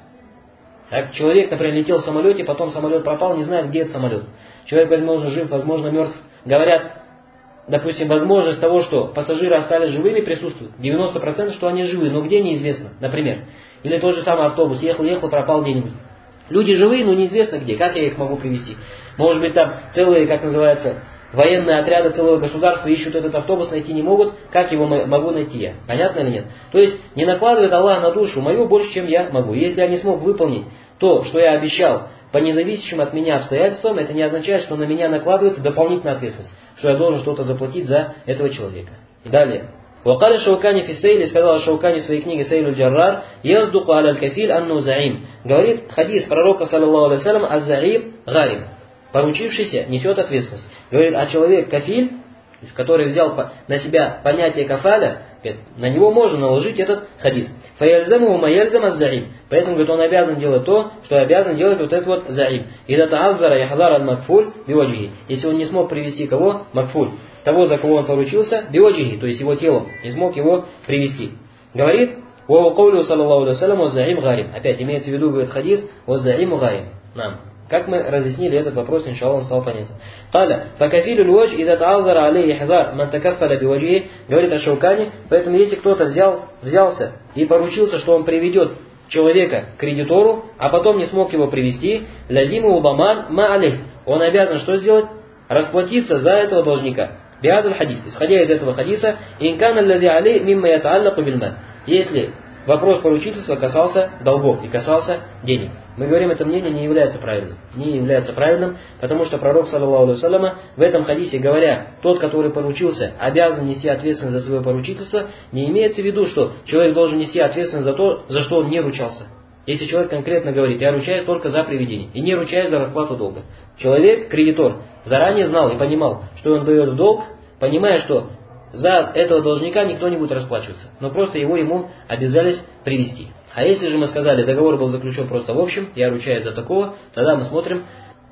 Так, человек, например, летел в самолете, потом самолет пропал, не знает, где этот самолет. Человек, возможно, жив, возможно, мертв. Говорят, допустим, возможность того, что пассажиры остались живыми, присутствует. девяносто процентов, что они живы, но где неизвестно, например. Или тот же самый автобус, ехал-ехал, пропал где-нибудь. Люди живые, но неизвестно где, как я их могу привести. Может быть, там целые, как называется, военные отряды целого государства ищут этот автобус, найти не могут, как его могу найти я? Понятно или нет? То есть, не накладывает Аллах на душу мою больше, чем я могу. Если я не смог выполнить то, что я обещал, по независящим от меня обстоятельствам, это не означает, что на меня накладывается дополнительная ответственность, что я должен что-то заплатить за этого человека. Далее. Вакаля Шаукани Фисейли, сказал Шаукани в своей книге Сейлю Джаррар, яздуку аля аль-кафиль анну заим. Говорит хадис пророка, саллаллаху алейхи ва саллям, аз-заим гарим. Поручившийся несет ответственность. Говорит, а человек кафиль, который взял на себя понятие кафаля, на него можно наложить этот хадис. Фаяльзаму маяльзам аз-заим. Поэтому, говорит, он обязан делать то, что обязан делать вот этот вот заим. Ида та'аззара яхдар аль-макфуль биваджихи. Если он не смог привести кого? Макфуль. Того, за кого он поручился, биваджихи, то есть его телом, не смог его привести. Говорит, ва каулю саллаллаху алейхи ва саллям ваз-заим гарим. Опять имеется в виду, говорит хадис, ваз-заиму гарим. Нам. Как мы разъяснили этот вопрос, иншаллах, он стал понятен. Каля, факафилю луадж ида та'аззара алейхи хазар ман такаффаля биваджихи, говорит Аш-Шаукани, поэтому если кто-то взял, взялся и поручился, что он приведет человека к кредитору, а потом не смог его привести, лазиму уламан ма алейх. Он обязан что сделать? Расплатиться за этого должника. Биадуль хадис. Исходя из этого хадиса, инкан аллади алей мимма ятааллаку бильмаль. Если вопрос поручительства касался долгов и касался денег. Мы говорим, это мнение не является правильным. Не является правильным, потому что пророк, саллаллаху алейхи ва саллям, в этом хадисе, говоря, тот, который поручился, обязан нести ответственность за свое поручительство, не имеется в виду, что человек должен нести ответственность за то, за что он не ручался. Если человек конкретно говорит, я ручаюсь только за приведение, и не ручаюсь за расплату долга. Человек, кредитор, заранее знал и понимал, что он дает в долг, понимая, что за этого должника никто не будет расплачиваться, но просто его ему обязались привести. А если же мы сказали, договор был заключен просто в общем, я ручаюсь за такого, тогда мы смотрим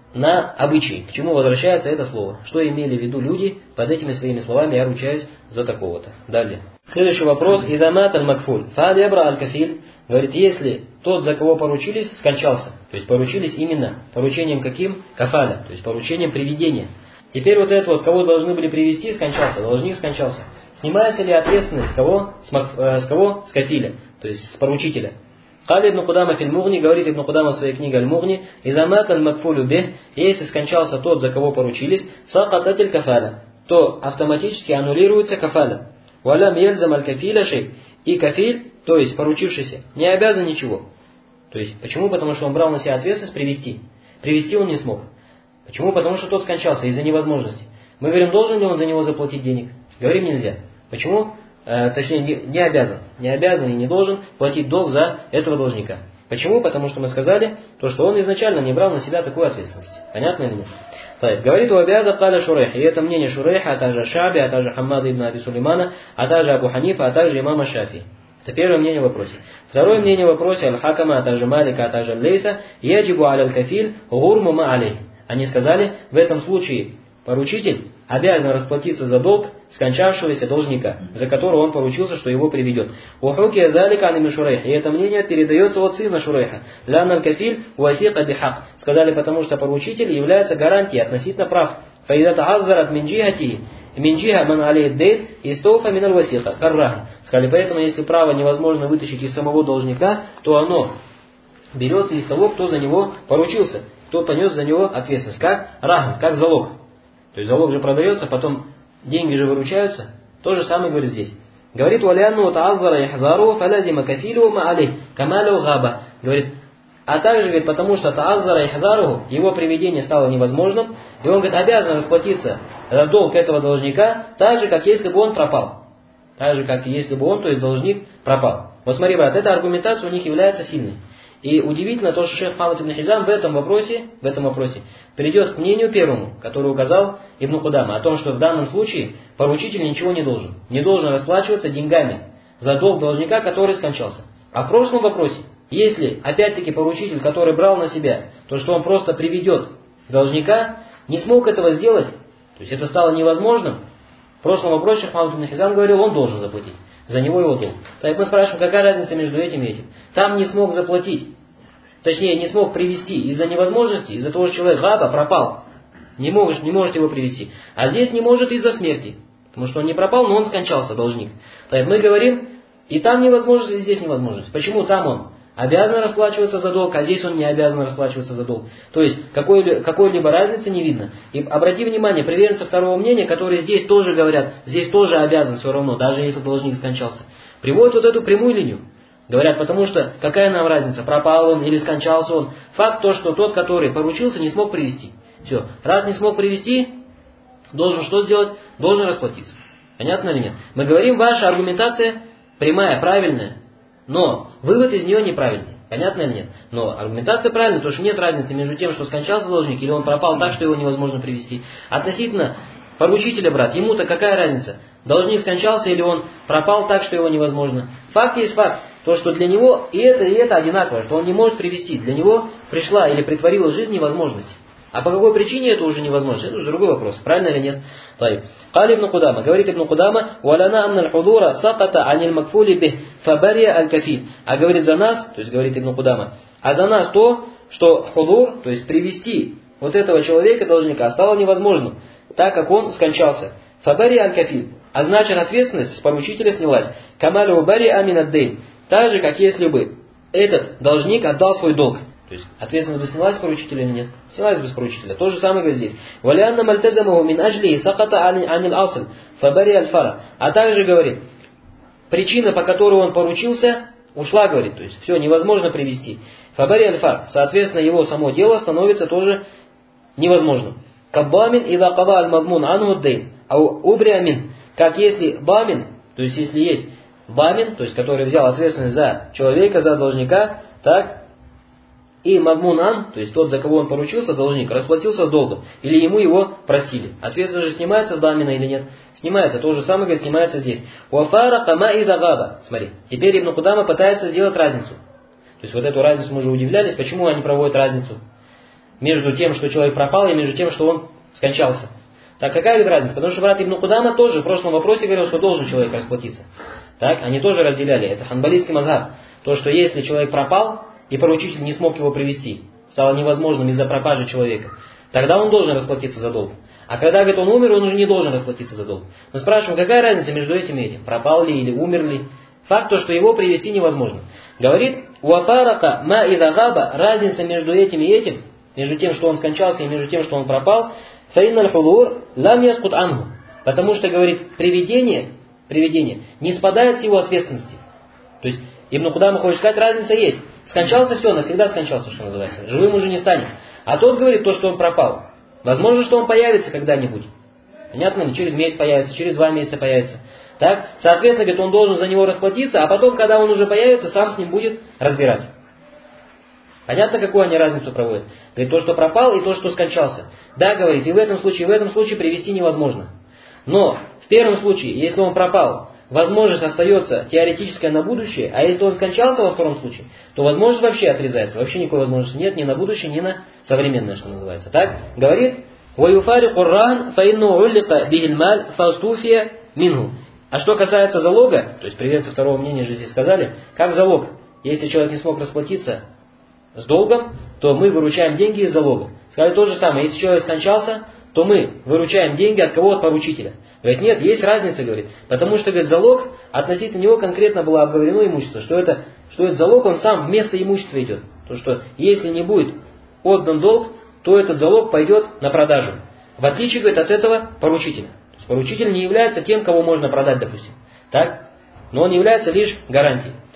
на обычаи, к чему возвращается это слово. Что имели в виду люди под этими своими словами, я ручаюсь за такого-то. Далее. Следующий вопрос. Идамат аль-макфуль. Фадебра аль-кафиль. Говорит, если тот, за кого поручились, скончался. То есть поручились именно поручением каким? Кафаля. То есть поручением приведения. Теперь вот это вот, кого должны были привести, скончался. Должник скончался. Снимается ли ответственность с кого? С, мак, э, с кого? С кафиля. То есть с поручителя. Кали ибн Кудама филь Мугни, говорит ибн Кудама в своей книге Аль-Мугни, «Изамат аль-макфулю бех», если скончался тот, за кого поручились, «сакататель кафаля», то автоматически аннулируется кафаля. «Валям ельзам аль-кафиля шей», и кафиль, то есть поручившийся, не обязан ничего. То есть, почему? Потому что он брал на себя ответственность привести. Привести он не смог. Почему? Потому что тот скончался из-за невозможности. Мы говорим, должен ли он за него заплатить денег? Говорим, нельзя. Почему? Э, точнее, не, не обязан. Не обязан и не должен платить долг за этого должника. Почему? Потому что мы сказали, то, что он изначально не брал на себя такую ответственность. Понятно или нет? Так, говорит у Абиада Каля Шурейх. И это мнение Шурейха, а также Шаби, а также Хаммада ибн Аби Сулеймана, а также Абу Ханифа, а также имама Шафи. Это первое мнение в вопросе. Второе мнение в вопросе Аль-Хакама, а также Малика, а также Лейса, яджибу аль-кафиль гурму ма алей. Они сказали, в этом случае поручитель обязан расплатиться за долг скончавшегося должника, за которого он поручился, что его приведет. Ухуки залика ан ибн Шурейх. И это мнение передается от сына Шурейха. Лян аль-кафиль уасиqa бихак. Сказали, потому что поручитель является гарантией относительно прав. Фаида та'аззарат мин джихати мин джиха ман алейхи дейн истоуфа мин аль-васиqa. Каррахи. Сказали, поэтому, если право невозможно вытащить из самого должника, то оно берется из того, кто за него поручился, кто понес за него ответственность. Как рахн, как залог. То есть залог же продается, потом деньги же выручаются. То же самое говорит здесь. Говорит, валянну та'аззара яхзару фалазима кафилу ма алей камалу габа. Говорит, а также, говорит, потому что та'аззара ихзаруху, его приведение стало невозможным, и он, говорит, обязан расплатиться за долг этого должника, так же, как если бы он пропал. Так же, как если бы он, то есть должник, пропал. Вот смотри, брат, эта аргументация у них является сильной. И удивительно то, что шейх Мухаммад ибн Хизам в этом вопросе, в этом вопросе перейдет к мнению первому, который указал Ибн Кудама, о том, что в данном случае поручитель ничего не должен. Не должен расплачиваться деньгами за долг должника, который скончался. А в прошлом вопросе, если, опять-таки, поручитель, который брал на себя, то, что он просто приведет должника, не смог этого сделать, то есть это стало невозможным, в прошлом вопросе шейх Мухаммад ибн Хизам говорил, он должен заплатить. За него его долг. Так мы спрашиваем, какая разница между этим и этим. Там не смог заплатить. Точнее, не смог привести из-за невозможности, из-за того, что человек габа пропал. Не может, не может его привести. А здесь не может из-за смерти. Потому что он не пропал, но он скончался, должник. Так мы говорим, и там невозможность, и здесь невозможность. Почему там он обязан расплачиваться за долг, а здесь он не обязан расплачиваться за долг? То есть, какой, какой-либо разницы не видно. И обрати внимание, приверженцы второго мнения, которые здесь тоже говорят, здесь тоже обязан все равно, даже если должник скончался, приводят вот эту прямую линию. Говорят, потому что какая нам разница, пропал он или скончался он. Факт то, что тот, который поручился, не смог привести. Все. Раз не смог привести, должен что сделать? Должен расплатиться. Понятно или нет? Мы говорим, ваша аргументация прямая, правильная, но вывод из нее неправильный. Понятно или нет? Но аргументация правильная, потому что нет разницы между тем, что скончался должник, или он пропал так, что его невозможно привести. Относительно поручителя, брат, ему-то какая разница? Должник скончался или он пропал так, что его невозможно? Факт есть факт. То, что для него и это, и это одинаково, что он не может привести. Для него пришла или притворила жизнь невозможность. А по какой причине это уже невозможно? Это уже другой вопрос. Правильно или нет? Кали ибн Кудама. Говорит ибн Кудама, «Валяна анна аль-худура саката аниль макфули бих фабария аль-кафи». А говорит за нас, то есть говорит ибн Кудама, а за нас то, что худур, то есть привести вот этого человека, должника, стало невозможным, так как он скончался. Фабария аль-кафи. А значит, ответственность с поручителя снялась. Камалю бари амин ад-дейн. Так же, как если бы этот должник отдал свой долг. То есть ответственность бы снялась с поручителя или нет? Снялась бы с поручителя. То же самое говорит здесь. «Валианна мальтазамаху мин ажли саката анил асл фабари аль-фара». А также говорит, причина, по которой он поручился, ушла, говорит. То есть все, невозможно привести. Фабари аль-фар. Соответственно, его само дело становится тоже невозможным. Каббамин ида кава аль-мадмун анху дейн. А убриамин. Как если бамин, то есть если есть бамин, то есть который взял ответственность за человека, за должника, так, и мадмунан, то есть тот, за кого он поручился, должник, расплатился с долгом, или ему его простили. Ответственность же снимается с бамина или нет? Снимается. То же самое, как снимается здесь. Уафара кама и дагаба. Смотри, теперь Ибн Кудама пытается сделать разницу. То есть вот эту разницу мы уже удивлялись, почему они проводят разницу между тем, что человек пропал, и между тем, что он скончался. Так какая ведь разница? Потому что брат Ибн Кудама тоже в прошлом вопросе говорил, что должен человек расплатиться. Так, они тоже разделяли. Это ханбалийский мазхаб. То, что если человек пропал, и поручитель не смог его привести, стало невозможным из-за пропажи человека, тогда он должен расплатиться за долг. А когда, говорит, он умер, он уже не должен расплатиться за долг. Мы спрашиваем, какая разница между этим и этим? Пропал ли или умер ли? Факт то, что его привести невозможно. Говорит, уафарака ма и дагаба, разница между этим и этим, между тем, что он скончался, и между тем, что он пропал, фаинналь худур лам яскут ангу. Потому что, говорит, привидение, привидение не спадает с его ответственности. То есть, Ибн Кудама хочет сказать, разница есть. Скончался, все, навсегда скончался, что называется. Живым уже не станет. А тот говорит то, что он пропал. Возможно, что он появится когда-нибудь. Понятно ли? Через месяц появится, через два месяца появится. Так? Соответственно, говорит, он должен за него расплатиться, а потом, когда он уже появится, сам с ним будет разбираться. Понятно, какую они разницу проводят? Говорит, то, что пропал, и то, что скончался. Да, говорит, и в этом случае, и в этом случае привести невозможно. Но в первом случае, если он пропал, возможность остается теоретическая на будущее, а если он скончался во втором случае, то возможность вообще отрезается. Вообще никакой возможности нет ни на будущее, ни на современное, что называется. Так? Говорит, وَيُفَارِقُ الرَّهْنَ فَإِنُّهُ عُلِّقَ بِهِ الْمَالِ فَأُسْتُوفِيَ مِنْهُ. А что касается залога, то есть приверженцы второго мнения же здесь сказали, как залог, если человек не смог расплатиться с долгом, то мы выручаем деньги из залога. Сказали то же самое, если человек скончался, то мы выручаем деньги от кого? От поручителя. Говорит, нет, есть разница, говорит. Потому что, говорит, залог, относительно него конкретно было обговорено имущество. Что это, что это залог, он сам вместо имущества идет. То, что если не будет отдан долг, то этот залог пойдет на продажу. В отличие, говорит, от этого поручителя. То есть поручитель не является тем, кого можно продать, допустим. Так? Но он является лишь гарантией.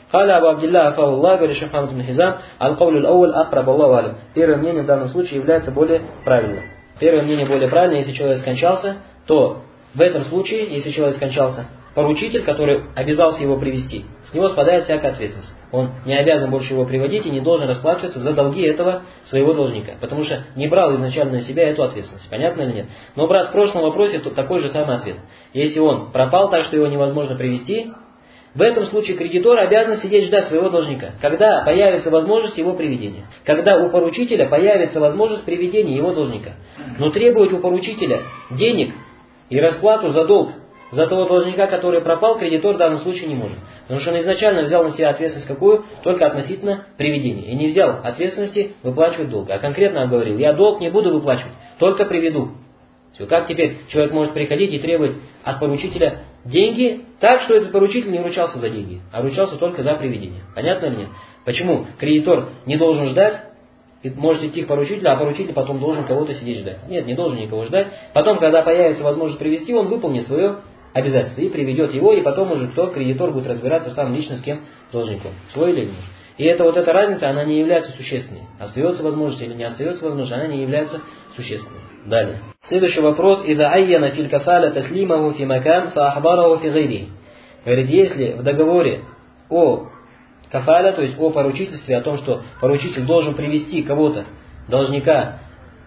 Халя Абу Абдилля Афауллах, говорит Шейх Мухаммад ибн Хизам, аль-каулю аль-ауль акраб Аллаху алям. Первое мнение в данном случае является более правильным. Первое мнение более правильное, если человек скончался, то в этом случае, если человек скончался, поручитель, который обязался его привести, с него спадает всякая ответственность. Он не обязан больше его приводить и не должен расплачиваться за долги этого своего должника, потому что не брал изначально на себя эту ответственность. Понятно или нет? Но, брат, в прошлом вопросе такой же самый ответ. Если он пропал так, что его невозможно привести, в этом случае кредитор обязан сидеть ждать своего должника, когда появится возможность его приведения. Когда у поручителя появится возможность приведения его должника. Но требовать у поручителя денег и расплату за долг за того должника, который пропал, кредитор в данном случае не может. Потому что он изначально взял на себя ответственность какую? Только относительно приведения. И не взял ответственности выплачивать долг. А конкретно говорил, я долг не буду выплачивать, только приведу. Все. Как теперь человек может приходить и требовать от поручителя деньги так, что этот поручитель не ручался за деньги, а ручался только за приведение? Понятно или нет? Почему кредитор не должен ждать, и может идти к поручителю, а поручитель потом должен кого-то сидеть ждать? Нет, не должен никого ждать. Потом, когда появится возможность привести, он выполнит свое обязательство и приведет его, и потом уже кто, кредитор, будет разбираться сам лично с кем, с должником, свой или нет. И это вот эта разница, она не является существенной. Остается возможность или не остается возможность, она не является существенной. Далее. Следующий вопрос. «Ида айяна фил кафаля таслимаху фи макан фа ахбараху фи гайри». Говорит, если в договоре о кафаля, то есть о поручительстве, о том, что поручитель должен привести кого-то, должника,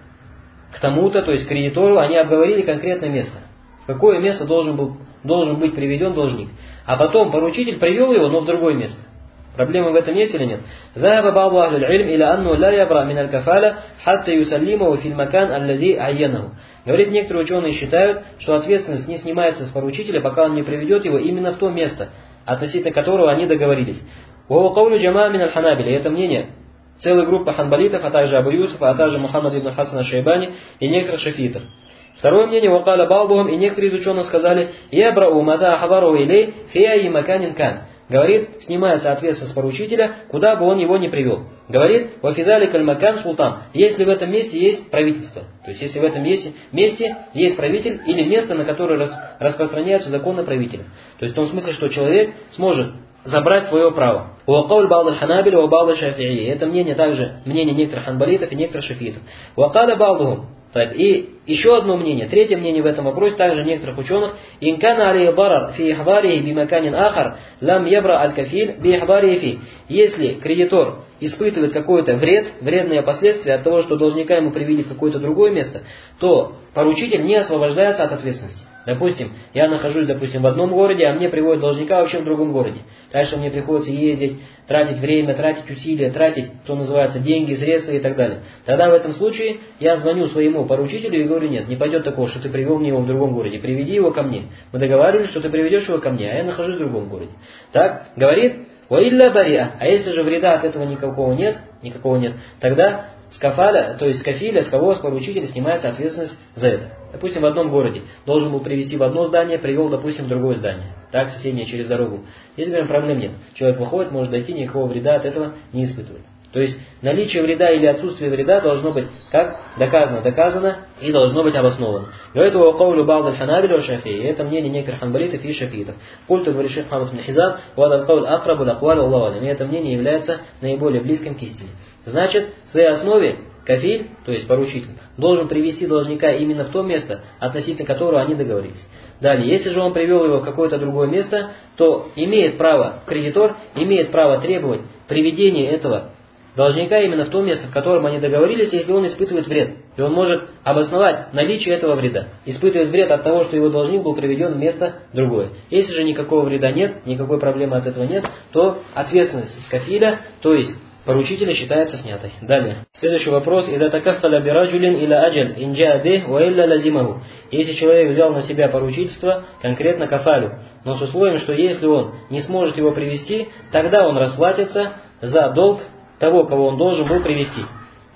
к тому-то, то есть к кредитору, они обговорили конкретное место. В какое место должен, был, должен быть приведен должник. А потом поручитель привел его, но в другое место. Проблема в этом есть или нет? ذهب بعض أهل العلم إلى أنه لا يبرأ من الكفالة حتى يسلمه في المكان الذي عينه. Говорит, некоторые ученые считают, что ответственность не снимается с поручителя, пока он не приведет его именно в то место, относительно которого они договорились. وهو قول جماعة من الحنابلة. Это мнение целой группы ханбалитов, а также Абу Юсуфа, а также Мухаммад ибн Хасан аш-Шайбани и некоторых шафитов. Второе мнение, вакаля балдухам, и некоторые из ученых сказали, «Ябрау мата ахбару илей фи айи маканин кан». Говорит, снимается ответственность поручителя, куда бы он его ни привел. Говорит, «Вафидали кальмакан султан», если в этом месте есть правительство. То есть, если в этом месте, месте есть правитель или место, на которое рас, распространяются законы правителя. То есть, в том смысле, что человек сможет забрать свое право. Уакауль ба'д аль-ханабиль ва ба'д аль-шафи'и. Это мнение также, мнение некоторых ханбалитов и некоторых шафиитов. Вакаля ба'духум. И еще одно мнение, третье мнение в этом вопросе, также некоторых ученых. Инкана алей барар фи ихбарихи бимаканин ахар, лам ябра аль-кафиль би ихбарихи фи. Если кредитор испытывает какой-то вред, вредные последствия от того, что должника ему привели в какое-то другое место, то поручитель не освобождается от ответственности. Допустим, я нахожусь, допустим, в одном городе, а мне приводят должника вообще в другом городе. Так что мне приходится ездить, тратить время, тратить усилия, тратить, что называется, деньги, средства и так далее. Тогда в этом случае я звоню своему поручителю и говорю, нет, не пойдет такого, что ты привел мне его в другом городе, приведи его ко мне. Мы договаривались, что ты приведешь его ко мне, а я нахожусь в другом городе. Так, говорит, «Ваилля бариа», а если же вреда от этого никакого нет, никакого нет, тогда с кафаля, то есть с кафиля, с кого, с поручителя снимается ответственность за это. Допустим, в одном городе должен был привезти в одно здание, привел, допустим, в другое здание. Так, соседнее через дорогу. Здесь, говорим, проблем нет. Человек выходит, может дойти, никакого вреда от этого не испытывает. То есть наличие вреда или отсутствие вреда должно быть как доказано, доказано и должно быть обосновано. Говорит его каулю ба'д аль-ханабиль ва шафии. Это мнение некоторых ханбалитов и шафиитов. Культу говорит шейх Мухаммад ибн Хизам, ва ад аль-кауль акрабу лакваль Аллаху алям. И это мнение является наиболее близким к истине. Значит, в своей основе кафиль, то есть поручитель, должен привести должника именно в то место, относительно которого они договорились. Далее, если же он привел его в какое-то другое место, то имеет право, кредитор имеет право требовать приведения этого должника именно в то место, в котором они договорились, если он испытывает вред. И он может обосновать наличие этого вреда. Испытывает вред от того, что его должник был приведен в место другое. Если же никакого вреда нет, никакой проблемы от этого нет, то ответственность с кафиля, то есть поручителя, считается снятой. Далее. Следующий вопрос. «Ида такаффаля бираджулин иля аджаль инджа бих ва илля лазимаху». Если человек взял на себя поручительство, конкретно кафалю, но с условием, что если он не сможет его привести, тогда он расплатится за долг того, кого он должен был привести.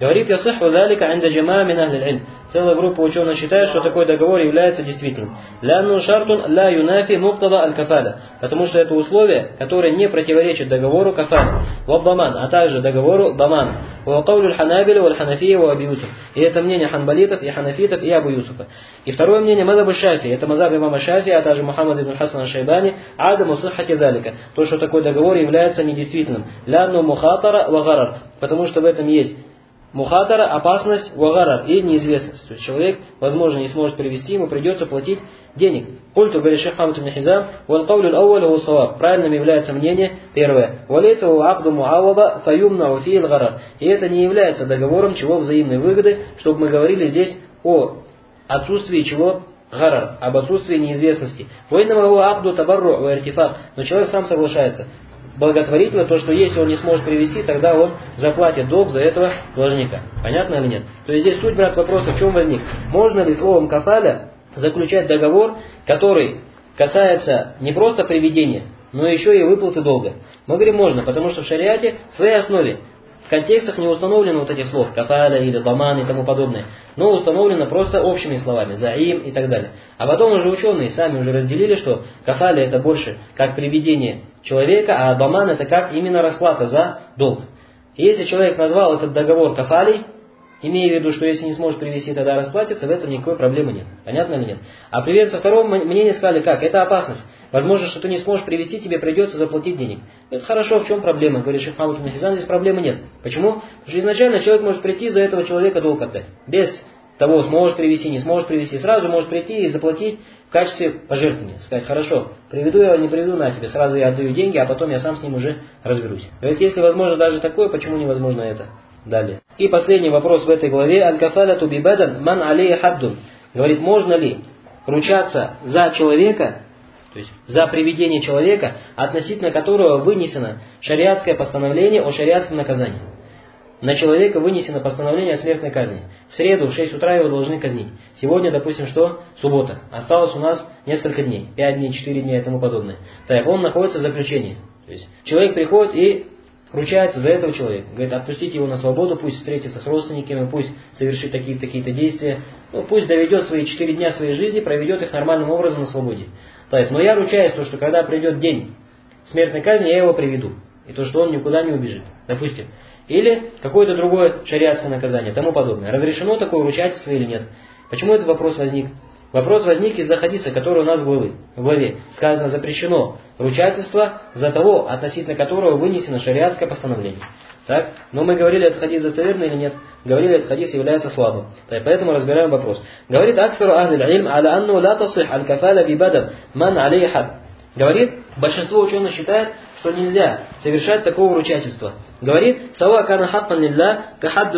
Говорит, ясиху залика инда джамаа мин ахли аль-илм. Целая группа ученых считает, что такой договор является действительным. Лянну шартун ла юнафи муктада аль-кафаля. Потому что это условие, которое не противоречит договору кафаля. Ваббаман, а также договору дамана. Вакаулю ханабиля валь ханафия ва аби Юсуф. И это мнение ханбалитов и ханафитов и Абу Юсуфа. И второе мнение мазаба Шафи. Это мазаб имама Шафи, а также Мухаммад ибн Хасан аш-Шайбани. Адаму сиххати залика. То, что такой договор является недействительным. Лянну мухатара ва гарар. Потому что в этом есть мухатара, опасность, вагарар и неизвестность. То есть человек, возможно, не сможет привести, ему придется платить денег. Культу, говорит шейх Хамад ибн Хизам, валь каулю аль-ауаль ва саваб. Правильным является мнение первое. Валейса ва акду муавада фаюмна фи аль-гарар. И это не является договором чего взаимной выгоды, чтобы мы говорили здесь о отсутствии чего гарар, об отсутствии неизвестности. Вайнама ва акду табарру ва иртифак. Но человек сам соглашается. Благотворительно, то, что если он не сможет привести, тогда он заплатит долг за этого должника. Понятно или нет? То есть здесь суть, брат, вопроса в чем возник. Можно ли словом кафаля заключать договор, который касается не просто приведения, но еще и выплаты долга? Мы говорим, можно, потому что в шариате в своей основе в контекстах не установлено вот этих слов, кафаля или даман и тому подобное, но установлено просто общими словами, заим и так далее. А потом уже ученые сами уже разделили, что кафаля это больше как приведение человека, а даман это как именно расплата за долг. И если человек назвал этот договор кафалей, имея в виду, что если не сможет привести, тогда расплатиться, в этом никакой проблемы нет. Понятно или нет? А приверженцы второго мнения сказали, как? Это опасность. Возможно, что ты не сможешь привести, тебе придется заплатить денег. Это хорошо, в чем проблема? Говорит шейх Мухаммад ибн Хизам, здесь проблемы нет. Почему? Потому что изначально человек может прийти за этого человека долг отдать. Без того, сможешь привести, не сможешь привести. Сразу может прийти и заплатить в качестве пожертвования. Сказать, хорошо, приведу я, не приведу, на тебе. Сразу я отдаю деньги, а потом я сам с ним уже разберусь. Говорит, если возможно даже такое, почему невозможно это? Далее. И последний вопрос в этой главе. Аль-кафаляту бибадан ман алей хаддун. Говорит, можно ли ручаться за человека, то есть за приведение человека, относительно которого вынесено шариатское постановление о шариатском наказании. На человека вынесено постановление о смертной казни. В среду в шесть утра его должны казнить. Сегодня, допустим, что? Суббота. Осталось у нас несколько дней. пять дней, четыре дня и тому подобное. Так, он находится в заключении. То есть человек приходит и ручается за этого человека. Говорит, отпустите его на свободу, пусть встретится с родственниками, пусть совершит такие-то такие-то действия. Ну, пусть доведет свои четыре дня своей жизни, проведет их нормальным образом на свободе. Так, но я ручаюсь, то, что когда придет день смертной казни, я его приведу. И то, что он никуда не убежит. Допустим. Или какое-то другое шариатское наказание, тому подобное. Разрешено такое ручательство или нет? Почему этот вопрос возник? Вопрос возник из-за хадиса, который у нас в главе. В главе сказано, запрещено ручательство за того, относительно которого вынесено шариатское постановление. Так? Но мы говорили, этот хадис достоверный или нет? Говорили, этот хадис является слабым. Так, поэтому разбираем вопрос. Говорит, акфиру ахли аль-илм аля анну ла тасих аль-кафаля бибадан ман алей хад. Говорит, большинство ученых считает, что нельзя совершать такого ручательства. Говорит, сава кана хаккан лилля кахадди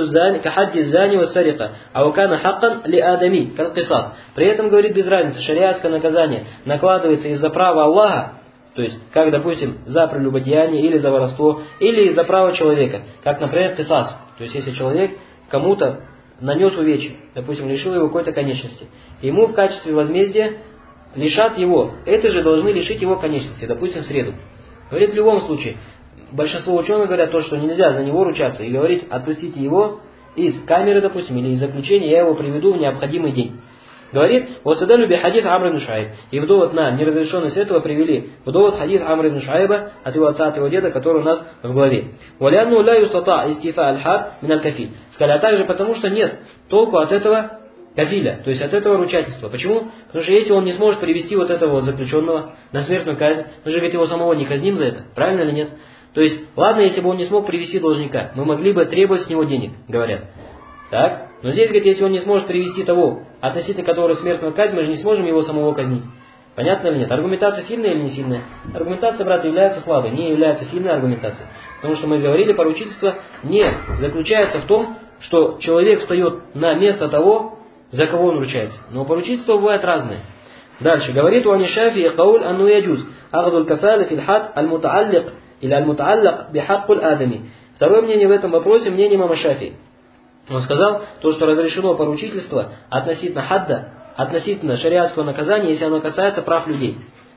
зани ва сарика, а кана хаккан ли адами, как кисас. При этом, говорит, без разницы, шариатское наказание накладывается из-за права Аллаха, то есть, как, допустим, за прелюбодеяние или за воровство, или из-за права человека, как, например, кисас. То есть, если человек кому-то нанес увечье, допустим, лишил его какой-то конечности, ему в качестве возмездия лишат его, это же должны лишить его конечности, допустим, в среду. Говорит, в любом случае, большинство ученых говорят то, что нельзя за него ручаться, и говорить, отпустите его из камеры, допустим, или из заключения, я его приведу в необходимый день. Говорит, «Васадалю би хадис Амр ибн Шуайб». И в довод на неразрешенность этого привели в довод хадис Амр ибн Шуайба от его отца, от его деда, который у нас в главе. «Валянну ля юстата истифа аль-хад мин аль-кафиль». Сказали, а также потому, что нет толку от этого кафиля, то есть от этого ручательства. Почему? Потому что если он не сможет привести вот этого вот заключенного на смертную казнь, мы же, говорит, его самого не казним за это. Правильно или нет? То есть, ладно, если бы он не смог привести должника, мы могли бы требовать с него денег, говорят. Так? Но здесь, говорит, если он не сможет привести того, относительно которого смертную казнь, мы же не сможем его самого казнить. Понятно или нет? Аргументация сильная или не сильная? Аргументация, брат, является слабой, не является сильной аргументацией. Потому что мы говорили, поручительство не заключается в том, что человек встает на место того, за кого он ручается. Но поручительство бывает разное. Дальше. Говорит у Шафи и Кауль анну яджуз ахдуль кафаля фил хад аль-мутааллик или аль-мутааллак бихаккуль адами. Второе мнение в этом вопросе мнение имама Шафи. Он сказал, то, что разрешено поручительство относительно хадда, относительно шариатского наказания, если оно касается прав людей.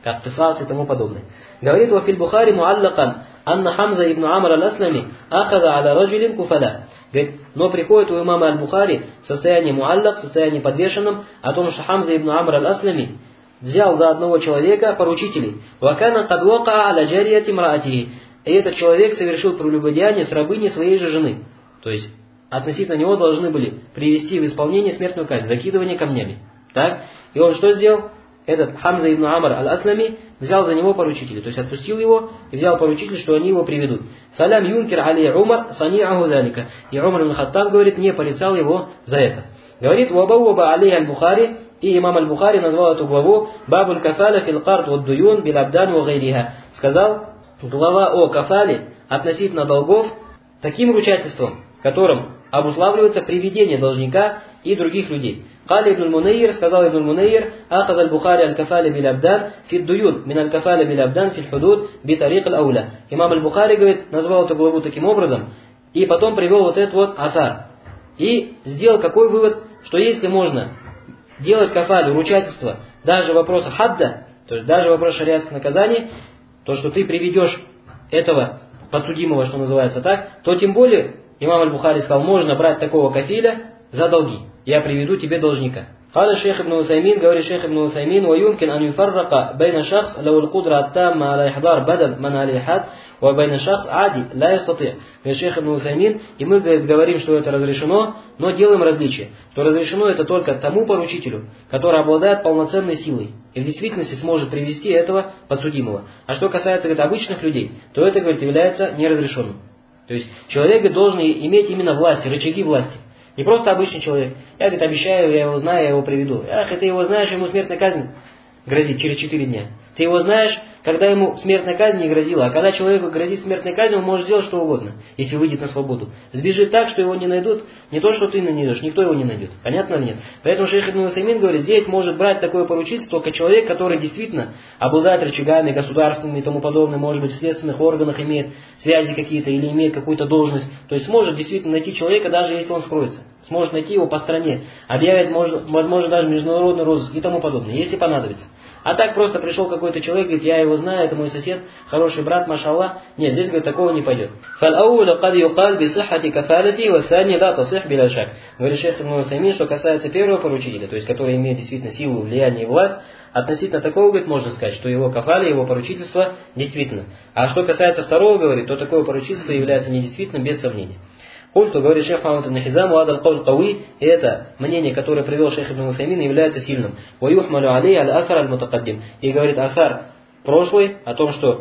как кисас и тому подобное. Говорит во филь Бухари муаллакан анна Хамза ибн Амр аль-Аслами ахаза аля раджулин куфаля. Говорит, но приходит у имама аль-Бухари в состоянии муаллак, в состоянии подвешенном, о том, что Хамза ибн Амр аль-Аслами взял за одного человека поручителей. Вакана кад вака аля джарияти мраатихи. И этот человек совершил прелюбодеяние с рабыней своей же жены. То есть относительно него должны были привести в исполнение смертную казнь, закидывание камнями. Так? И он что сделал? Этот Хамза ибн Амр аль-Аслами взял за него поручителя, то есть отпустил его и взял поручителя, что они его приведут. Фалям юнкер али Умар сани'аху залика. И Умар ибн Хаттаб, говорит, не порицал его за это. Говорит, вабауаба алей аль-Бухари, и имам аль-Бухари назвал эту главу Бабуль кафаля фил карт вад дуюн бил абдан ва гайриха. Сказал, глава о кафале относительно долгов таким ручательством, которым обуславливается приведение должника и других людей. قال ابن المنير, сказал ابن المنير, أخذ البخاري الكفالة بالأبدان في الديون من الكفالة بالأبدان في الحدود بطريق الأولى. Имам аль-Бухари, говорит, назвал эту главу таким образом, и потом привел вот этот вот асар. И сделал какой вывод, что если можно делать кафалю, ручательство, даже вопроса хадда, то есть даже вопрос шариатских наказаний, то, что ты приведешь этого подсудимого, что называется так, то тем более, имам аль-Бухари сказал, можно брать такого кафиля за долги. Я приведу тебе должника. قال الشيخ ابن عثيمين, говорит шейх ибн Усаймин, ويمكن أن يفرق بين شخص له القدرة التامة على إحضار بدل من عليه حد وبين شخص عادي لا يستطيع. Говорит шейх ибн Усаймин, и мы, говорит, говорим, что это разрешено, но делаем различие. Что разрешено это только тому поручителю, который обладает полноценной силой и в действительности сможет привести этого подсудимого. А что касается, говорит, обычных людей, то это, говорит, является неразрешенным. То есть человек, говорит, должен иметь именно власти, рычаги власти. Не просто обычный человек. Я, говорит, обещаю, я его знаю, я его приведу. Ах, и ты его знаешь, ему смертная казнь грозит через четыре дня. Ты его знаешь, когда ему смертная казнь не грозила. А когда человеку грозит смертная казнь, он может сделать что угодно, если выйдет на свободу. Сбежит так, что его не найдут. Не то, что ты не найдешь, никто его не найдет. Понятно или нет? Поэтому шейх ибн Усаймин говорит, здесь может брать такое поручительство только человек, который действительно обладает рычагами государственными и тому подобное, может быть, в следственных органах имеет связи какие-то или имеет какую-то должность. То есть сможет действительно найти человека, даже если он скроется. Сможет найти его по стране, объявит, возможно, даже международный розыск и тому подобное, если понадобится. А так просто пришел какой-то человек, говорит, я его знаю, это мой сосед, хороший брат, машаллах. Нет, здесь, говорит, такого не пойдет. Говорит шейх ибн Усаймин, что касается первого поручителя, то есть который имеет действительно силу, влияние и власть, относительно такого, говорит, можно сказать, что его кафаля, его поручительство действительно. А что касается второго, говорит, то такое поручительство является недействительным без сомнения. Культу, говорит шейх Мухаммад ибн Хизам, вадал кауль кауи, и это мнение, которое привел шейх ибн Усаймин, является сильным. Ваюхмалю алей аль асар аль мутакаддим. И говорит асар прошлый о том, что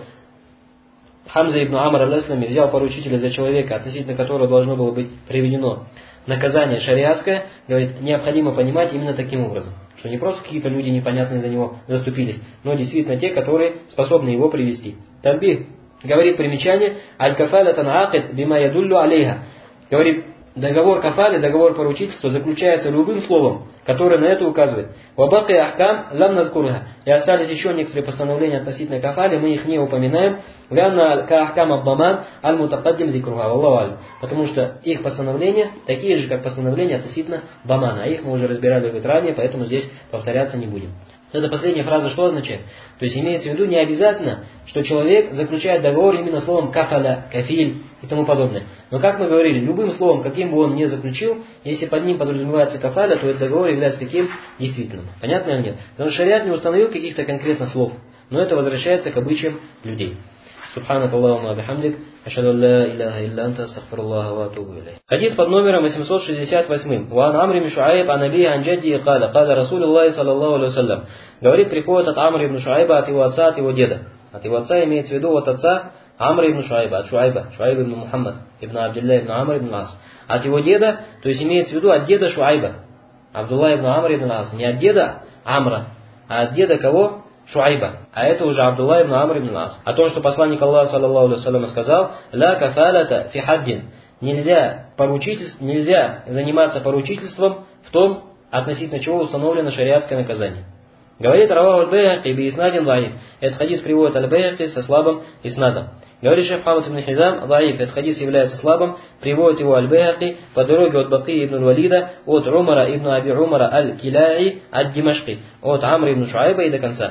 Хамза ибн Амр аль-Аслами взял поручителя за человека, относительно которого должно было быть приведено наказание шариатское, говорит, необходимо понимать именно таким образом. Что не просто какие-то люди непонятные за него заступились, но действительно те, которые способны его привести. Танбих, говорит примечание, аль-кафаля тан'акид бима ядуллю алейха. Говорит, договор кафали, договор поручительства заключается любым словом, которое на это указывает. Вабаки ахкам лам назкурха. И остались еще некоторые постановления относительно кафали, мы их не упоминаем. Вянна ка ахкам абдаман аль мутакаддим зикруха. Аллаху. Потому что их постановления такие же, как постановления относительно дамана. А их мы уже разбирали ранее, поэтому здесь повторяться не будем. Эта последняя фраза что означает? То есть имеется в виду не обязательно, что человек заключает договор именно словом кафаля, кафиль и тому подобное. Но как мы говорили, любым словом, каким бы он ни заключил, если под ним подразумевается кафаля, то этот договор является каким? Действительным. Понятно или нет? Потому что шариат не установил каких-то конкретных слов. Но это возвращается к обычаям людей. Субханак Аллахумма бихамдик, ашхаду ан ла илляха илля анта, астагфируллаха ва атубу илейх. Хадис под номером восемьсот шестьдесят восемь. Ва ан Амр ибн Шуайб ан Аби ан Джадди каля, каля Расулуллахи саллаллаху алейхи вассалям. Говорит, приходит от Амра ибн Шуайба, от его отца, от его деда. От его отца имеется в виду от отца Амра ибн Шуайба, от Шуайба, Шуайб ибн Мухаммад, ибн Абдилля ибн Амр ибн Ас. От его деда, то есть имеется в виду от деда Шуайба, Абдулла ибн Амр ибн Ас. Не от деда Амра, а от деда кого? Шуайба. А это уже Абдулла ибн Амр ибн Ас. О том, что посланник Аллаха саллаллаху алейхи вассалям сказал, ля кафалата фи хаддин. Нельзя поручительств, нельзя заниматься поручительством в том, относительно чего установлено шариатское наказание. Говорит раваху аль-Байхақи би иснадин даиф. Этот хадис приводит аль-Байхақи со слабым иснадом. Говорит шейх Мухаммад ибн Хизам, даиф, этот хадис является слабым, приводит его аль-Байхақи по дороге от Баки ибн Валида, от Умара ибн Аби Умара аль-Килаи, от Димашки, от Амра ибн Шуайба и до конца.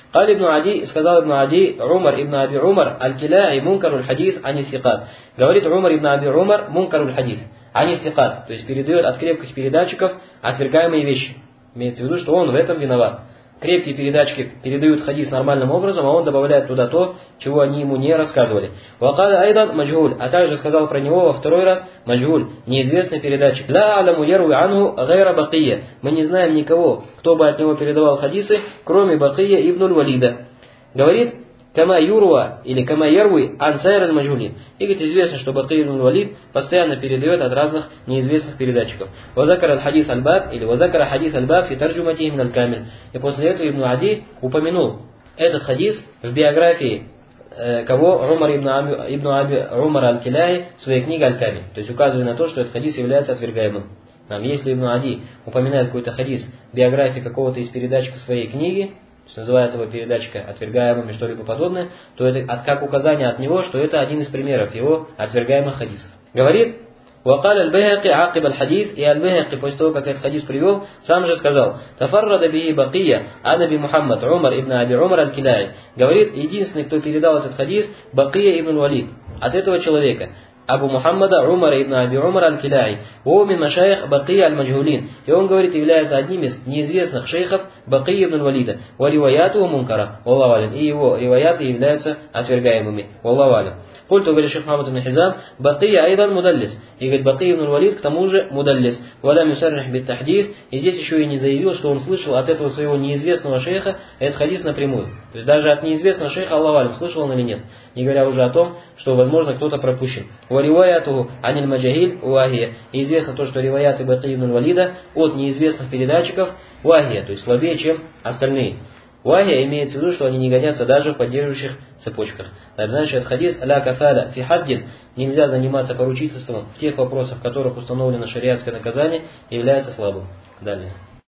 Кали ибн Ади, сказал ибн Ади, Умар ибн Аби Умар, аль-Киляи мункаруль хадис ани сикат. Говорит Умар ибн Аби Умар, мункаруль хадис ани сикат. То есть передает от крепких передатчиков отвергаемые вещи. Имеется в виду, что он в этом виноват. Крепкие передатчики передают хадис нормальным образом, а он добавляет туда то, чего они ему не рассказывали. Вакада айдан маджгуль, а также сказал про него во второй раз маджгуль, неизвестный передатчик. Ла аляму яру анху гайра бакия. Мы не знаем никого, кто бы от него передавал хадисы, кроме Бакия ибн Валида. Говорит, кама юруа или кама яруи ансайр аль-маджгулин. И говорит, известно, что Бакия ибн Валид постоянно передает от разных неизвестных передатчиков. Вазакар аль-хадис аль-баб или вазакар аль-хадис аль-баб фи тарджумати мин аль-камиль. И после этого Ибн Ади упомянул этот хадис в биографии э, кого? Умар ибн Аби, ибн Аби Умар аль-Киляи в своей книге Аль-Камиль. То есть указывая на то, что этот хадис является отвергаемым. Нам, если Ибн Ади упоминает какой-то хадис в биографии какого-то из передатчиков своей книги, что называет его передатчика отвергаемым и что-либо подобное, то это от, как указание от него, что это один из примеров его отвергаемых хадисов. Говорит, وقال البيهقي عاقب الحديث, и Аль-Байхақи после того, как этот хадис привел, сам же сказал, تفرد به بقية عن أبي محمد عمر ибн Аби Умар аль-Киляи. Говорит, единственный, кто передал этот хадис, Бакия ибн Валид, от этого человека. Абу Мухаммада Умара ибн Аби Умар аль-Киляи. О мин машайх Бакия аль-Маджгулин. И он, говорит, является одним из неизвестных шейхов Бакия ибн Валида. Ва риваяту мункара. Валлаху алям. И его риваяты являются отвергаемыми. Валлаху алям. Культу, говорит шейх Мухаммад ибн Хизам, Бакия айдан мудаллис. И говорит, Бакия ибн Валид к тому же мудаллис. Валям юсаррих бит тахдис. И здесь еще и не заявил, что он слышал от этого своего неизвестного шейха этот хадис напрямую. То есть даже от неизвестного шейха, Аллаху алям, слышал он или нет. Не говоря уже о том, что, возможно, кто-то пропущен. Риваятуху аниль маджахиль уахия. И известно то, что риваяты Бакия ибн Валида от неизвестных передатчиков уахия, то есть слабее, чем остальные. Уахия имеется в виду, что они не годятся даже в поддерживающих цепочках. Так значит, этот хадис ля кафаля фи хаддин, нельзя заниматься поручительством в тех вопросах, в которых установлено шариатское наказание, является слабым. Далее.